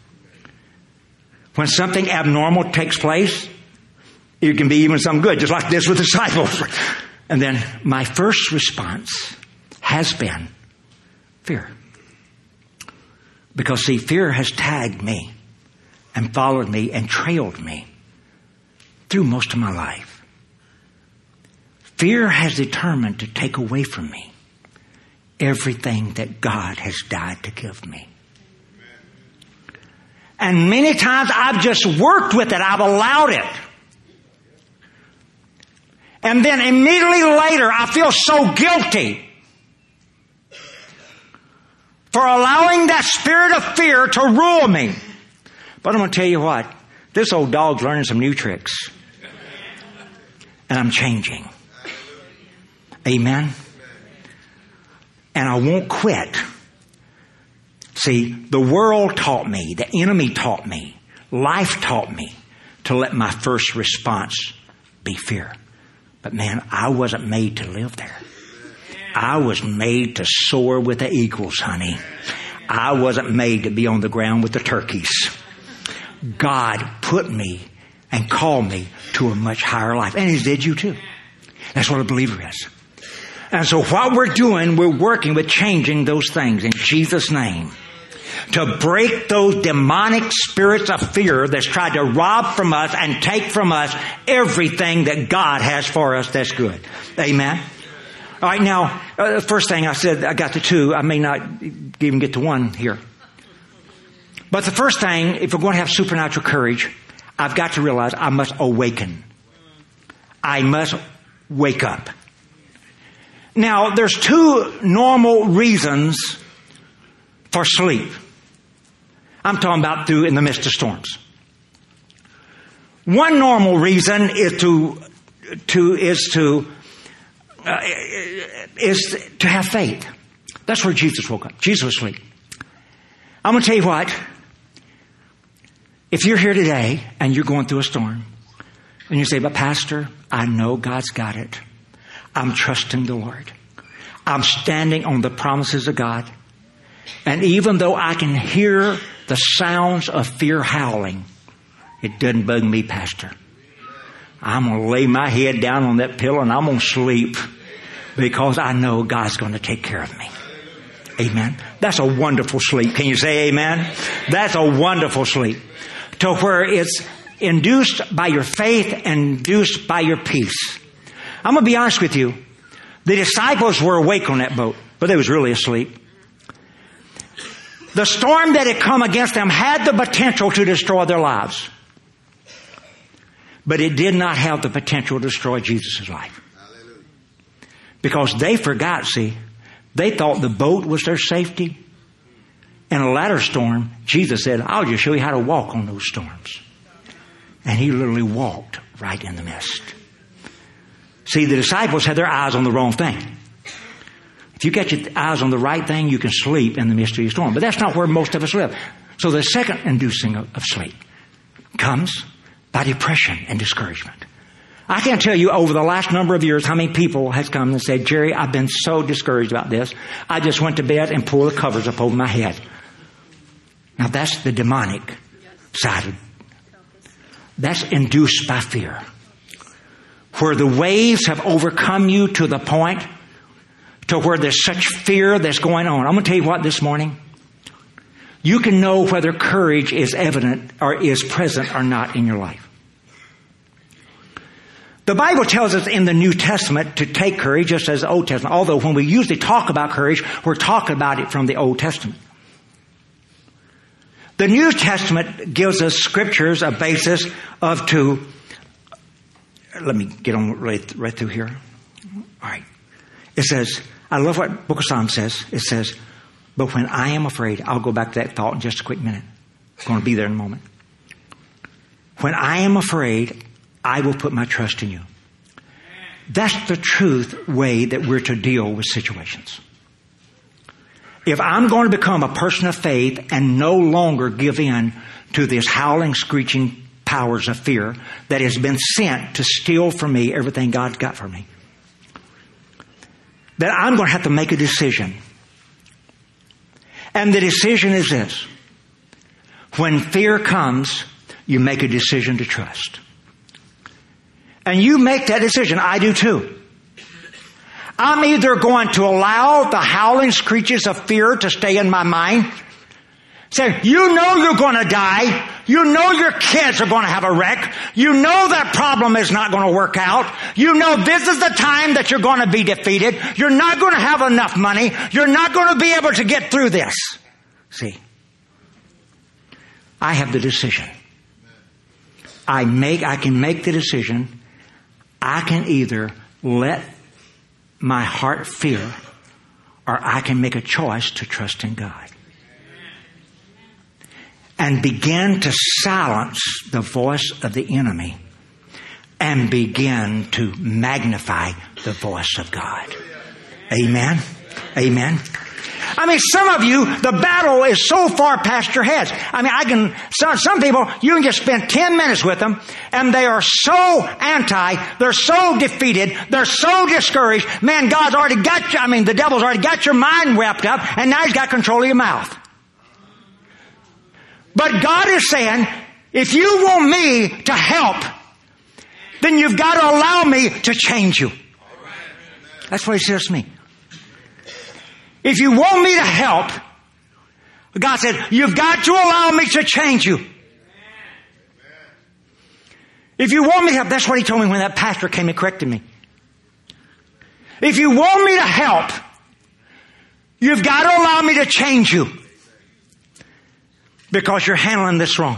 When something abnormal takes place, it can be even some good, just like this with the disciples. And then my first response has been fear. Because see, fear has tagged me and followed me and trailed me through most of my life. Fear has determined to take away from me everything that God has died to give me. And many times I've just worked with it. I've allowed it. And then immediately later, I feel so guilty for allowing that spirit of fear to rule me. But I'm going to tell you what. This old dog's learning some new tricks. And I'm changing. Amen. And I won't quit. See, the world taught me, the enemy taught me, life taught me to let my first response be fear. But man, I wasn't made to live there. I was made to soar with the eagles, honey. I wasn't made to be on the ground with the turkeys. God put me and called me to a much higher life. And He did you too. That's what a believer is. And so what we're doing, we're working with changing those things in Jesus' name. To break those demonic spirits of fear that's tried to rob from us and take from us everything that God has for us that's good. Amen. All right, now, the first thing I said, I got to two. I may not even get to one here. But the first thing, if we're going to have supernatural courage, I've got to realize I must awaken. I must wake up. Now, there's two normal reasons for sleep. I'm talking about in the midst of storms. One normal reason is to have faith. That's where Jesus woke up. Jesus was asleep. I'm going to tell you what. If you're here today and you're going through a storm, and you say, but Pastor, I know God's got it. I'm trusting the Lord. I'm standing on the promises of God. And even though I can hear the sounds of fear howling, it doesn't bug me, Pastor. I'm going to lay my head down on that pillow and I'm going to sleep because I know God's going to take care of me. Amen. That's a wonderful sleep. Can you say amen? That's a wonderful sleep. To where it's induced by your faith and induced by your peace. I'm going to be honest with you. The disciples were awake on that boat, but they was really asleep. The storm that had come against them had the potential to destroy their lives. But it did not have the potential to destroy Jesus' life. Because they forgot, see, they thought the boat was their safety. In a latter storm, Jesus said, I'll just show you how to walk on those storms. And He literally walked right in the midst. See, the disciples had their eyes on the wrong thing. If you get your eyes on the right thing, you can sleep in the midst of your storm. But that's not where most of us live. So the second inducing of sleep comes by depression and discouragement. I can't tell you over the last number of years how many people has come and said, Jerry, I've been so discouraged about this. I just went to bed and pulled the covers up over my head. Now that's the demonic side. That's induced by fear. Where the waves have overcome you to the point to where there's such fear that's going on. I'm going to tell you what this morning. You can know whether courage is evident or is present or not in your life. The Bible tells us in the New Testament to take courage just as the Old Testament. Although when we usually talk about courage, we're talking about it from the Old Testament. The New Testament gives us scriptures, a basis of to... Let me get on right through here. All right. It says, I love what Book of Psalms says. It says, but when I am afraid, I'll go back to that thought in just a quick minute. I'm going to be there in a moment. When I am afraid, I will put my trust in you. That's the truth way that we're to deal with situations. If I'm going to become a person of faith and no longer give in to this howling, screeching powers of fear that has been sent to steal from me everything God's got for me, then I'm going to have to make a decision. And the decision is this. When fear comes, you make a decision to trust. And you make that decision. I do too. I'm either going to allow the howling screeches of fear to stay in my mind. Say, you know you're going to die. You know your kids are going to have a wreck. You know that problem is not going to work out. You know this is the time that you're going to be defeated. You're not going to have enough money. You're not going to be able to get through this. See, I have the decision. I can make the decision. I can either let my heart fear, or I can make a choice to trust in God. And begin to silence the voice of the enemy and begin to magnify the voice of God. Amen. Amen. I mean, some of you, the battle is so far past your heads. I mean, some people, you can just spend 10 minutes with them and they are so they're so defeated, they're so discouraged. Man, God's already got you, the devil's already got your mind wrapped up and now he's got control of your mouth. But God is saying, if you want me to help, then you've got to allow me to change you. That's what he says to me. If you want me to help, God said, you've got to allow me to change you. If you want me to help, that's what he told me when that pastor came and corrected me. If you want me to help, you've got to allow me to change you. Because you're handling this wrong.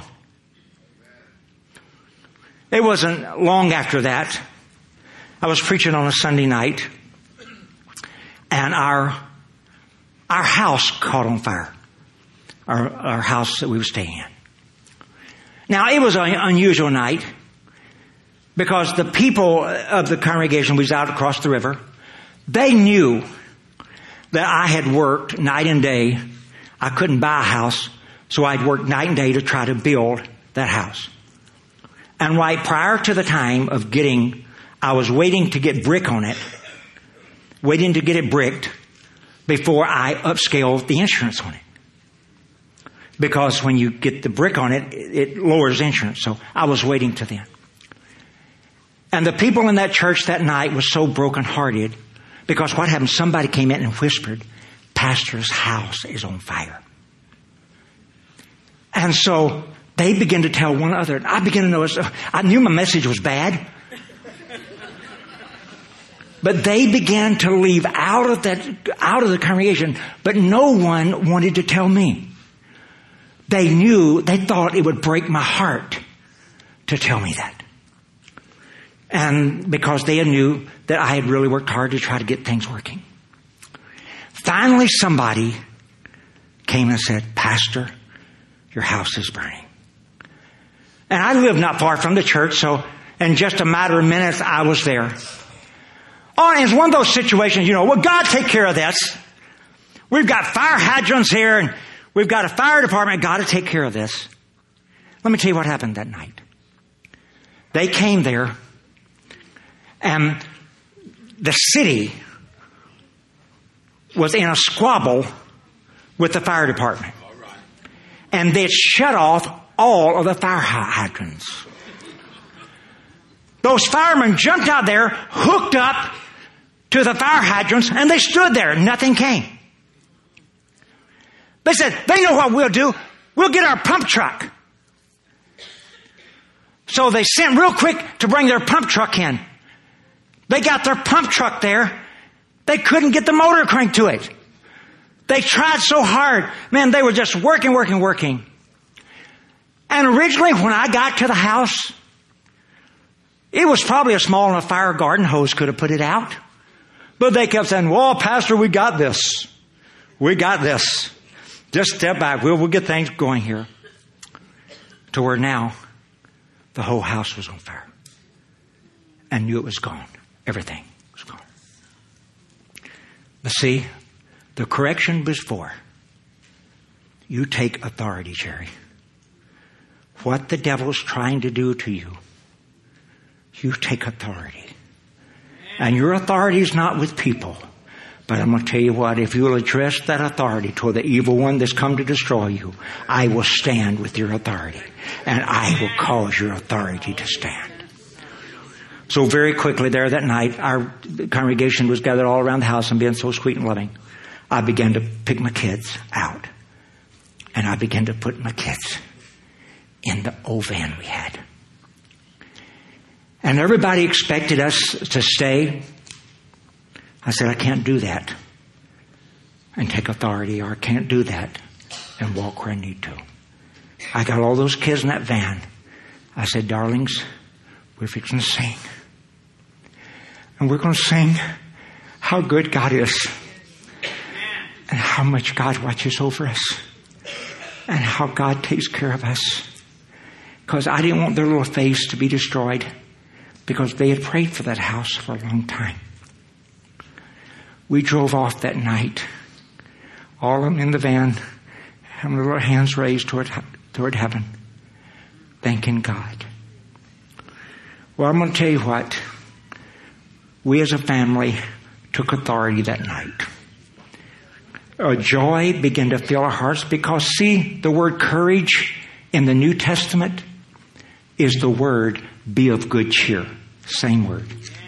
It wasn't long after that. I was preaching on a Sunday night. And our house caught on fire. Our house that we were staying in. Now, it was an unusual night. Because the people of the congregation was out across the river. They knew that I had worked night and day. I couldn't buy a house. So I'd worked night and day to try to build that house. And right prior to the time of I was waiting to get brick on it, waiting to get it bricked before I upscaled the insurance on it. Because when you get the brick on it, it lowers insurance. So I was waiting to then. And the people in that church that night were so brokenhearted because what happened, somebody came in and whispered, Pastor's house is on fire. And so they began to tell one another. I began to notice, I knew my message was bad. But they began to leave out of the congregation. But no one wanted to tell me. They thought it would break my heart to tell me that. And because they knew that I had really worked hard to try to get things working. Finally, somebody came and said, Pastor, your house is burning. And I live not far from the church, so in just a matter of minutes, I was there. Oh, and it's one of those situations, well, God take care of this. We've got fire hydrants here, and we've got a fire department. God to take care of this. Let me tell you what happened that night. They came there, and the city was in a squabble with the fire department. And they shut off all of the fire hydrants. Those firemen jumped out there, hooked up to the fire hydrants, and they stood there. Nothing came. They said, they know what we'll do. We'll get our pump truck. So they sent real quick to bring their pump truck in. They got their pump truck there. They couldn't get the motor cranked to it. They tried so hard. Man, they were just working. And originally, when I got to the house, it was probably a small enough fire garden hose could have put it out. But they kept saying, well, Pastor, we got this. We got this. Just step back. We'll get things going here. To where now, the whole house was on fire. And knew it was gone. Everything was gone. But see, the correction was for you take authority, Jerry. What the devil's trying to do to you, you take authority. And your authority is not with people. But I'm going to tell you what, if you will address that authority toward the evil one that's come to destroy you, I will stand with your authority. and I will cause your authority to stand. So very quickly there that night, our congregation was gathered all around the house and being so sweet and loving. I began to pick my kids out. And I began to put my kids in the old van we had. And everybody expected us to stay. I said, I can't do that and take authority, or I can't do that and walk where I need to. I got all those kids in that van. I said, darlings, we're fixing to sing. And we're going to sing how good God is and how much God watches over us and how God takes care of us. Because I didn't want their little faith to be destroyed, because they had prayed for that house for a long time. We drove off that night, all of them in the van, having their little hands raised toward heaven, thanking God. Well, I'm going to tell you what. We as a family took authority that night. A joy began to fill our hearts, because, see, the word courage in the New Testament is the word be of good cheer. Same word.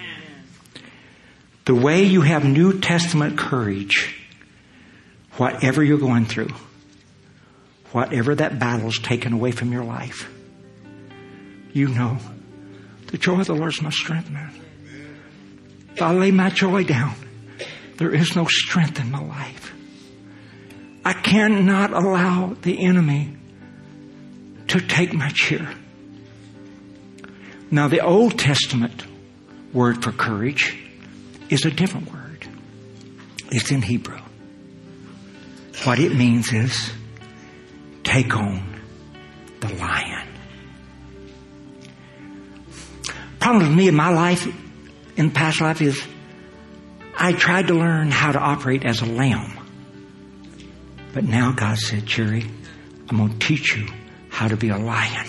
The way you have New Testament courage, whatever you're going through, whatever that battle's taken away from your life, you know, the joy of the Lord is my strength, man. If I lay my joy down, there is no strength in my life. I cannot allow the enemy to take my cheer. Now, the Old Testament word for courage is a different word. It's in Hebrew. What it means is take on the lion. Problem with me in my life, in past life, is I tried to learn how to operate as a lamb. But now God said, Jerry, I'm going to teach you how to be a lion.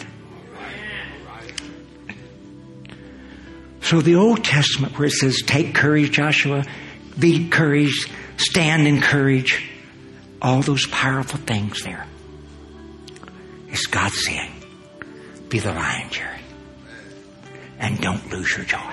So the Old Testament, where it says, take courage, Joshua, be courage, stand in courage, all those powerful things there. It's God saying, be the lion, Jerry. And don't lose your joy.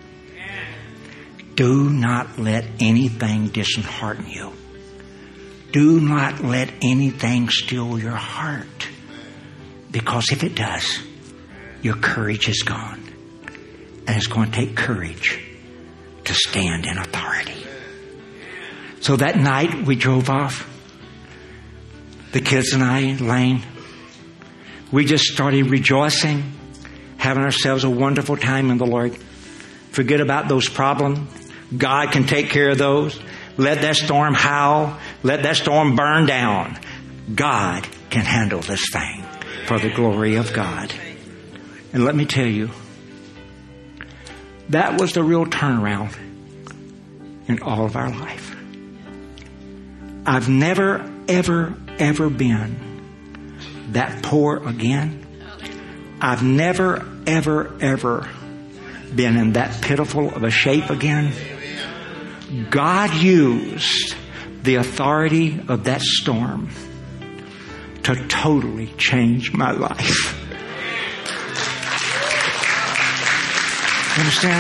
Do not let anything dishearten you. Do not let anything steal your heart. Because if it does, your courage is gone. And it's going to take courage to stand in authority. So that night we drove off. The kids and I, Lane, we just started rejoicing, having ourselves a wonderful time in the Lord. Forget about those problems. God can take care of those. Let that storm howl. Let that storm burn down. God can handle this thing for the glory of God. And let me tell you, that was the real turnaround in all of our life. I've never, ever, ever been that poor again. I've never, ever, ever been in that pitiful of a shape again. God used the authority of that storm to totally change my life. You understand?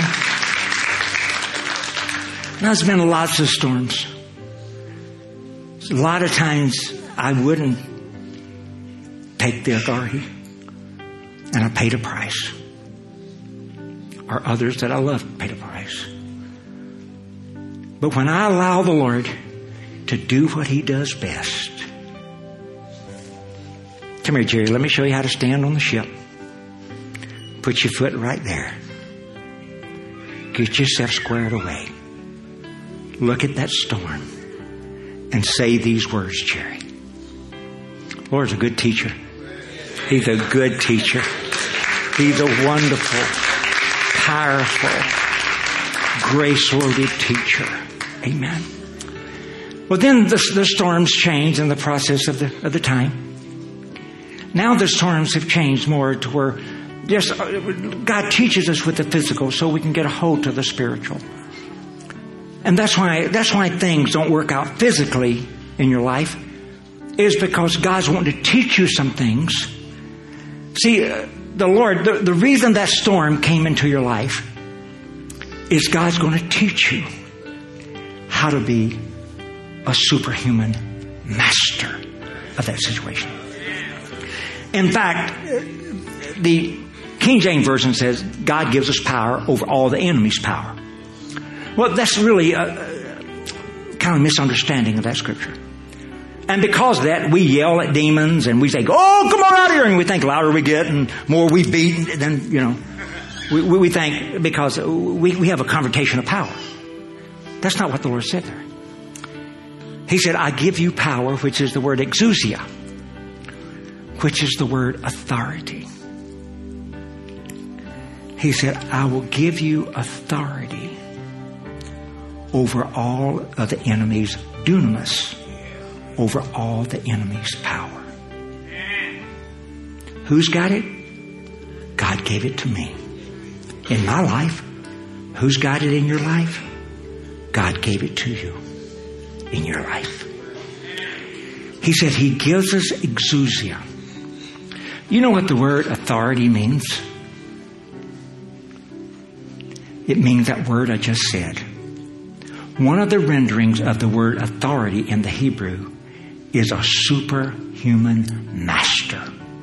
Now, there's been lots of storms. A lot of times I wouldn't take the authority, and I paid a price. Or others that I love paid a price. But when I allow the Lord to do what He does best. Come here, Jerry. Let me show you how to stand on the ship. Put your foot right there. Get yourself squared away. Look at that storm and say these words, Jerry. The Lord's a good teacher. He's a good teacher. He's a wonderful, powerful, grace-loaded teacher. Amen. Well, then the storms changed in the process of the time. Now the storms have changed more to where just God teaches us with the physical so we can get a hold to the spiritual. And that's why things don't work out physically in your life, is because God's wanting to teach you some things See, the Lord, the reason that storm came into your life is God's going to teach you how to be a superhuman master of that situation. In fact, the King James Version says God gives us power over all the enemy's power. Well, that's really a kind of misunderstanding of that scripture. And because of that, we yell at demons and we say, oh, come on out here. And we think louder we get and more we beat. Then, we think because we have a confrontation of power. That's not what the Lord said there. He said, I give you power, which is the word exousia, which is the word authority. He said, I will give you authority over all of the enemy's dunamis, over all the enemy's power. Who's got it? God gave it to me. In my life. Who's got it in your life? God gave it to you in your life. He said he gives us exousia. You know what the word authority means? It means that word I just said. One of the renderings of the word authority in the Hebrew is a superhuman master.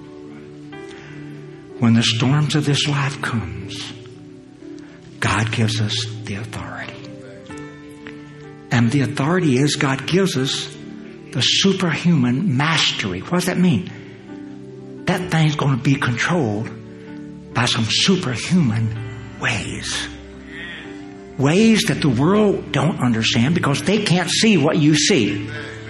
When the storms of this life comes, God gives us the authority. And the authority is God gives us the superhuman mastery. What does that mean? That thing's going to be controlled by some superhuman ways. Ways that the world don't understand because they can't see what you see.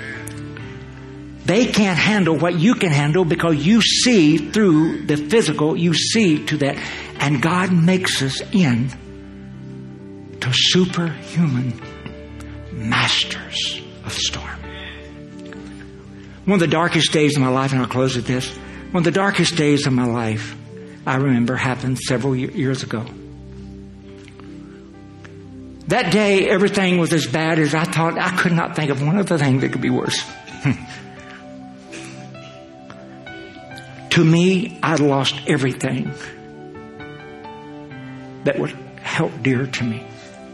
They can't handle what you can handle because you see through the physical, you see to that. And God makes us in to superhuman masters of storm. One of the darkest days of my life, and I'll close with this. One of the darkest days of my life, I remember, happened several years ago. That day, everything was as bad as I thought. I could not think of one other thing that could be worse. To me, I'd lost everything that would help dear to me.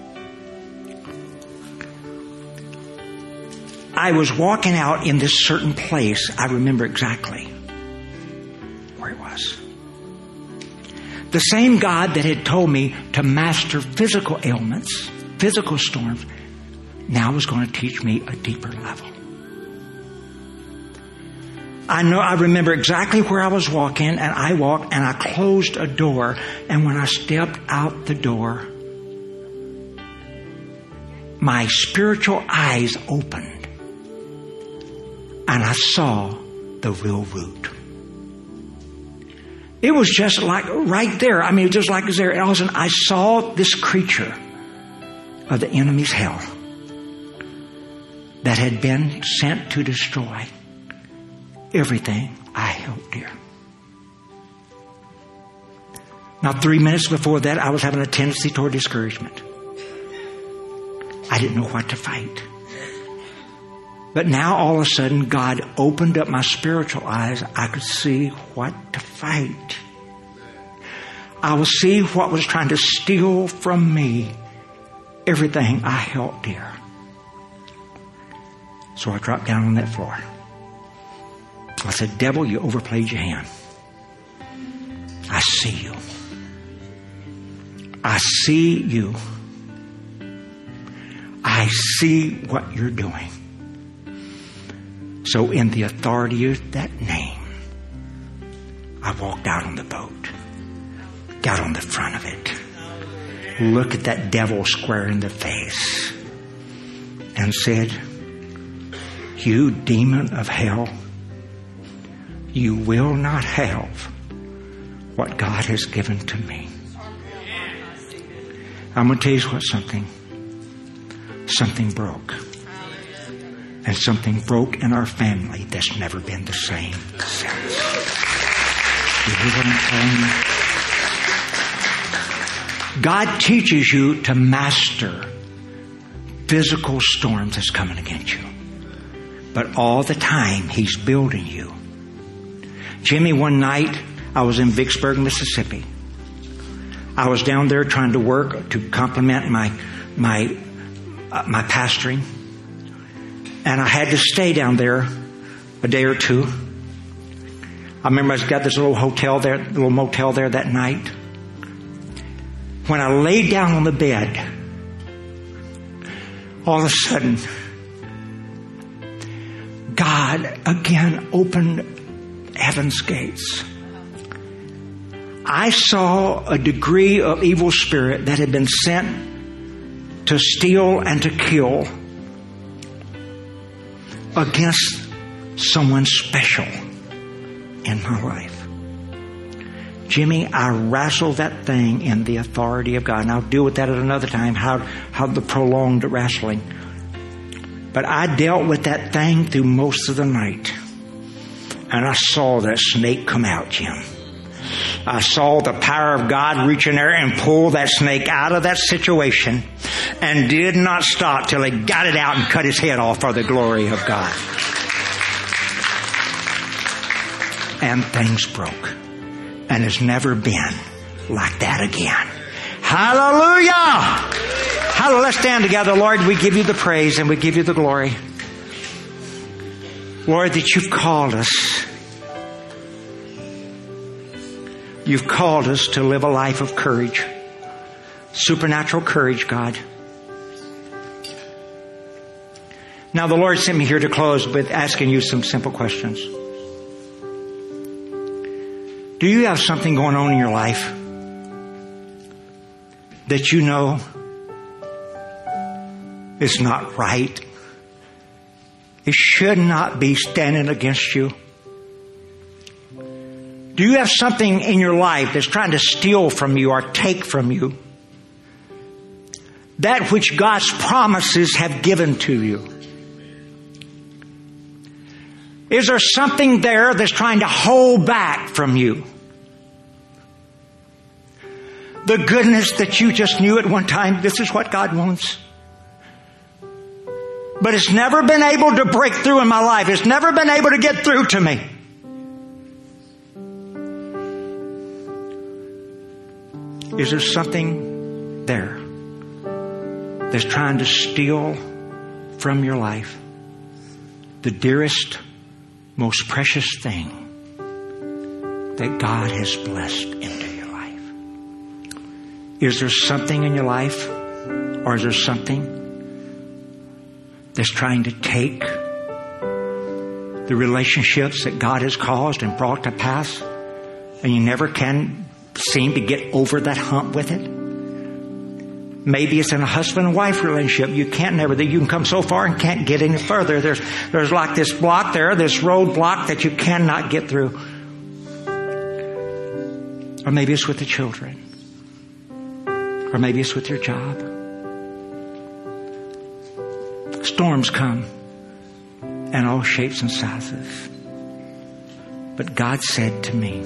I was walking out in this certain place. I remember exactly where it was. The same God that had told me to master physical ailments, physical storms, now was going to teach me a deeper level. I remember exactly where I was walking, and I walked and I closed a door, and when I stepped out the door, my spiritual eyes opened, and I saw the real root. It was just like right there. I mean, it was just like it was there. And all of a sudden, I saw this creature of the enemy's hell that had been sent to destroy everything I held dear. Now, 3 minutes before that, I was having a tendency toward discouragement. I didn't know what to fight. But now, all of a sudden, God opened up my spiritual eyes. I could see what to fight. I would see what was trying to steal from me everything I held dear. So I dropped down on that floor. I said, devil, you overplayed your hand. I see you. I see you. I see what you're doing. So in the authority of that name, I walked out on the boat, got on the front of it, looked at that devil square in the face, and said, you demon of hell, you will not have what God has given to me. I'm going to tell you what, something broke. And something broke in our family that's never been the same since. You hear what I'm saying? God teaches you to master physical storms that's coming against you. But all the time, He's building you. Jimmy, one night, I was in Vicksburg, Mississippi. I was down there trying to work to complement my pastoring. And I had to stay down there a day or two. I remember I got this little motel there that night. When I laid down on the bed, all of a sudden, God again opened heaven's gates. I saw a degree of evil spirit that had been sent to steal and to kill against someone special in my life. Jimmy, I wrestled that thing in the authority of God. And I'll deal with that at another time, how the prolonged wrestling. But I dealt with that thing through most of the night. And I saw that snake come out, Jim. I saw the power of God reach in there and pull that snake out of that situation, and did not stop till he got it out and cut his head off for the glory of God. And things broke. And it's never been like that again. Hallelujah! Hallelujah. Let's stand together. Lord, we give you the praise and we give you the glory. Lord, that you've called us. You've called us to live a life of courage. Supernatural courage, God. Now the Lord sent me here to close with asking you some simple questions. Do you have something going on in your life that you know is not right? It should not be standing against you. Do you have something in your life that's trying to steal from you or take from you that which God's promises have given to you? Is there something there that's trying to hold back from you the goodness that you just knew at one time? This is what God wants. But it's never been able to break through in my life. It's never been able to get through to me. Is there something there that's trying to steal from your life the dearest, most precious thing that God has blessed into your life? Is there something in your life, or is there something that's trying to take the relationships that God has caused and brought to pass, and you never can seem to get over that hump with it? Maybe it's in a husband and wife relationship. You can come so far and can't get any further. There's like this block there, this roadblock that you cannot get through. Or maybe it's with the children. Or maybe it's with your job. Storms come in all shapes and sizes. But God said to me,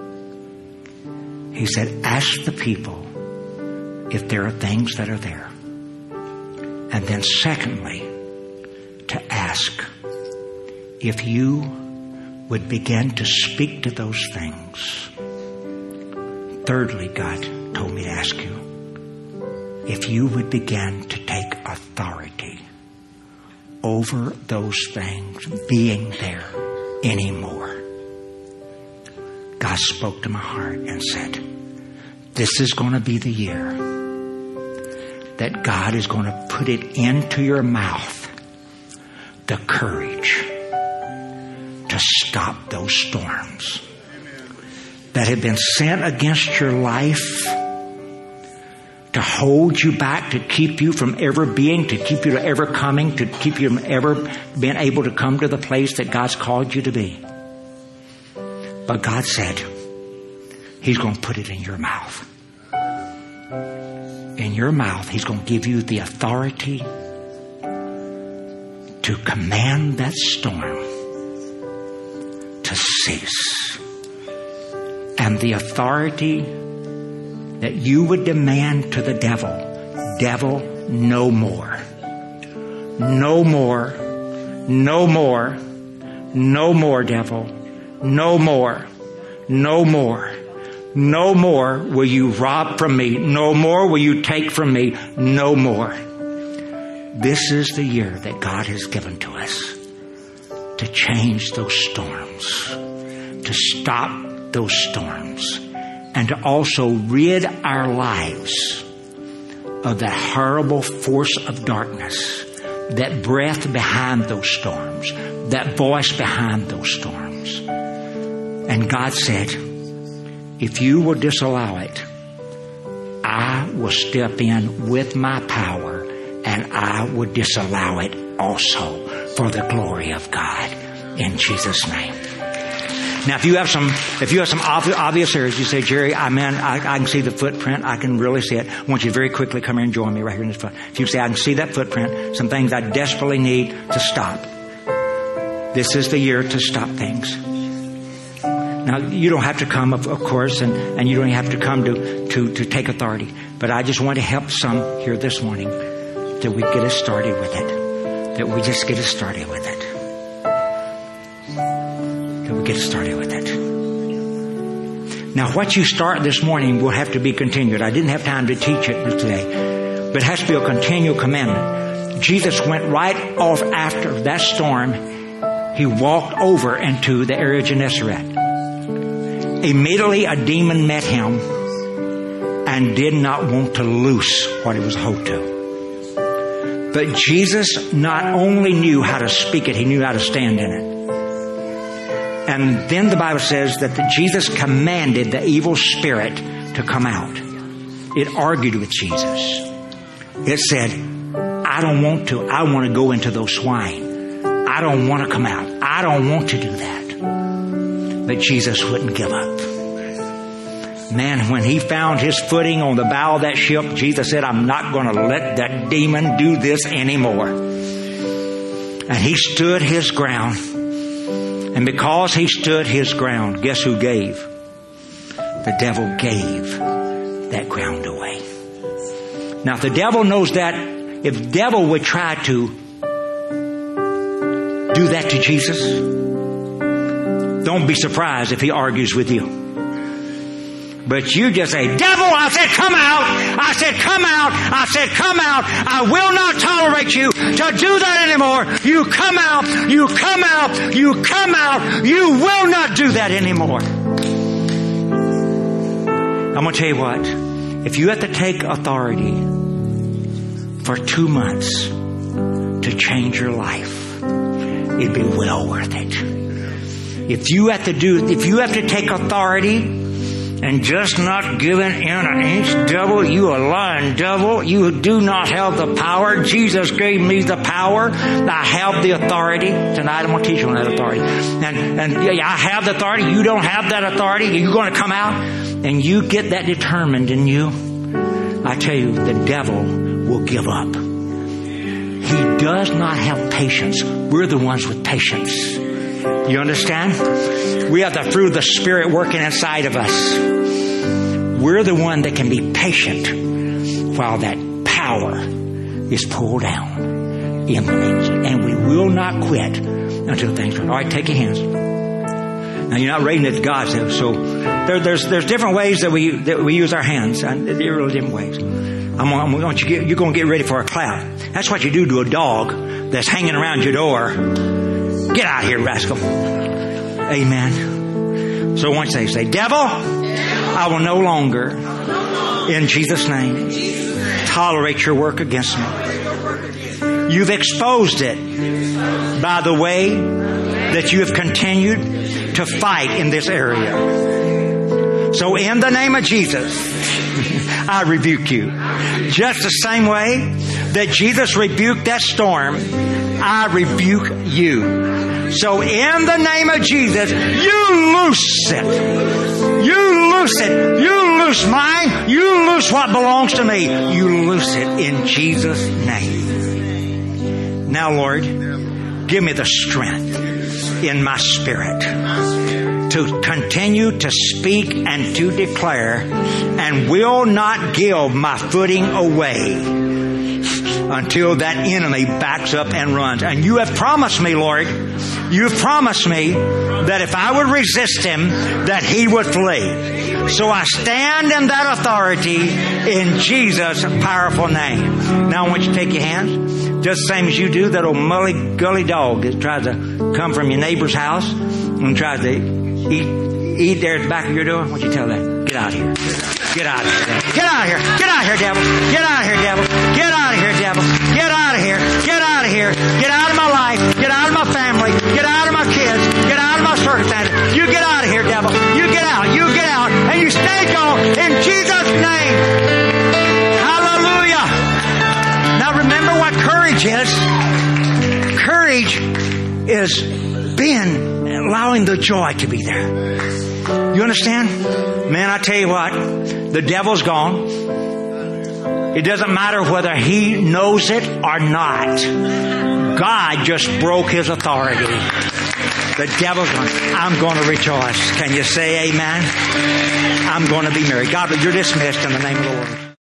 He said, ask the people if there are things that are there. And then secondly, to ask if you would begin to speak to those things. Thirdly, God told me to ask you if you would begin to take authority over those things being there anymore. God spoke to my heart and said, this is going to be the year that God is going to put it into your mouth, the courage to stop those storms that have been sent against your life, to hold you back, to keep you from ever being, to keep you from ever coming, to keep you from ever being able to come to the place that God's called you to be. But God said, He's going to put it in your mouth. In your mouth, He's going to give you the authority to command that storm to cease. And the authority that you would demand to the devil, devil, no more. No more. No more. No more, devil. No more. No more. No more will you rob from me. No more will you take from me. No more. This is the year that God has given to us to change those storms, to stop those storms, and to also rid our lives of that horrible force of darkness, that breath behind those storms, that voice behind those storms. And God said, if you will disallow it, I will step in with my power and I will disallow it also for the glory of God in Jesus' name. Now, if you have some obvious areas, you say, Jerry, I can see the footprint. I can really see it. I want you to very quickly come here and join me right here in this front. If you say, I can see that footprint, some things I desperately need to stop. This is the year to stop things. Now, you don't have to come, of course, and you don't have to come to take authority. But I just want to help some here this morning that we get us started with it. That we just get us started with it. That we get started with it. Now, what you start this morning will have to be continued. I didn't have time to teach it today, but it has to be a continual commandment. Jesus went right off after that storm. He walked over into the area of Gennesaret. Immediately a demon met him and did not want to loose what it was hold to. But Jesus not only knew how to speak it, he knew how to stand in it. And then the Bible says that Jesus commanded the evil spirit to come out. It argued with Jesus. It said, I don't want to. I want to go into those swine. I don't want to come out. I don't want to do that. But Jesus wouldn't give up. Man, when he found his footing on the bow of that ship, Jesus said, I'm not going to let that demon do this anymore. And he stood his ground. And because he stood his ground, guess who gave? The devil gave that ground away. Now, if the devil knows that, if the devil would try to do that to Jesus, don't be surprised if he argues with you. But you just say, devil, I said, come out. I said, come out. I said, come out. I will not tolerate you to do that anymore. You come out. You come out. You come out. You will not do that anymore. I'm going to tell you what. If you have to take authority for 2 months to change your life, it'd be well worth it. If you have to take authority and just not giving in an inch, devil, you a lying devil. You do not have the power. Jesus gave me the power. I have the authority. Tonight I'm going to teach you on that authority. And I have the authority. You don't have that authority. You're going to come out and you get that determined in you. I tell you, the devil will give up. He does not have patience. We're the ones with patience. You understand? We have the fruit of the Spirit working inside of us. We're the one that can be patient while that power is pulled down in the name. And we will not quit until things are. All right, take your hands. Now, you're not raising it to God, so there's different ways that we use our hands. There are really different ways. You're going to get ready for a clap. That's what you do to a dog that's hanging around your door. Get out of here, rascal. Amen. So once they say, devil, I will no longer, in Jesus' name, tolerate your work against me. You've exposed it by the way that you have continued to fight in this area. So in the name of Jesus, I rebuke you. Just the same way that Jesus rebuked that storm, I rebuke you. So in the name of Jesus, you loose it. You loose it. You loose mine. You loose what belongs to me. You loose it in Jesus' name. Now, Lord, give me the strength in my spirit to continue to speak and to declare, and will not give my footing away until that enemy backs up and runs. And you have promised me, Lord, You've promised me that if I would resist him, that he would flee. So I stand in that authority in Jesus' powerful name. Now I want you to take your hands, just the same as you do that old mully gully dog that tries to come from your neighbor's house and tries to eat there at the back of your door. I want you to tell that, get out of here. Get out of here. Get out of here. Get out of here, devil. Get out of here, devil. Get out of here, devil. Get out of here. Get out of here. Get out of my life. Get out of my family. Get out of my kids. Get out of my circumstances. You get out of here, devil. You get out. You get out. And you stay gone in Jesus' name. Hallelujah. Now remember what courage is. Courage is allowing the joy to be there. You understand? Man, I tell you what, the devil's gone. It doesn't matter whether he knows it or not. God just broke his authority. The devil's gone. I'm going to rejoice. Can you say amen? I'm going to be married. God, you're dismissed in the name of the Lord.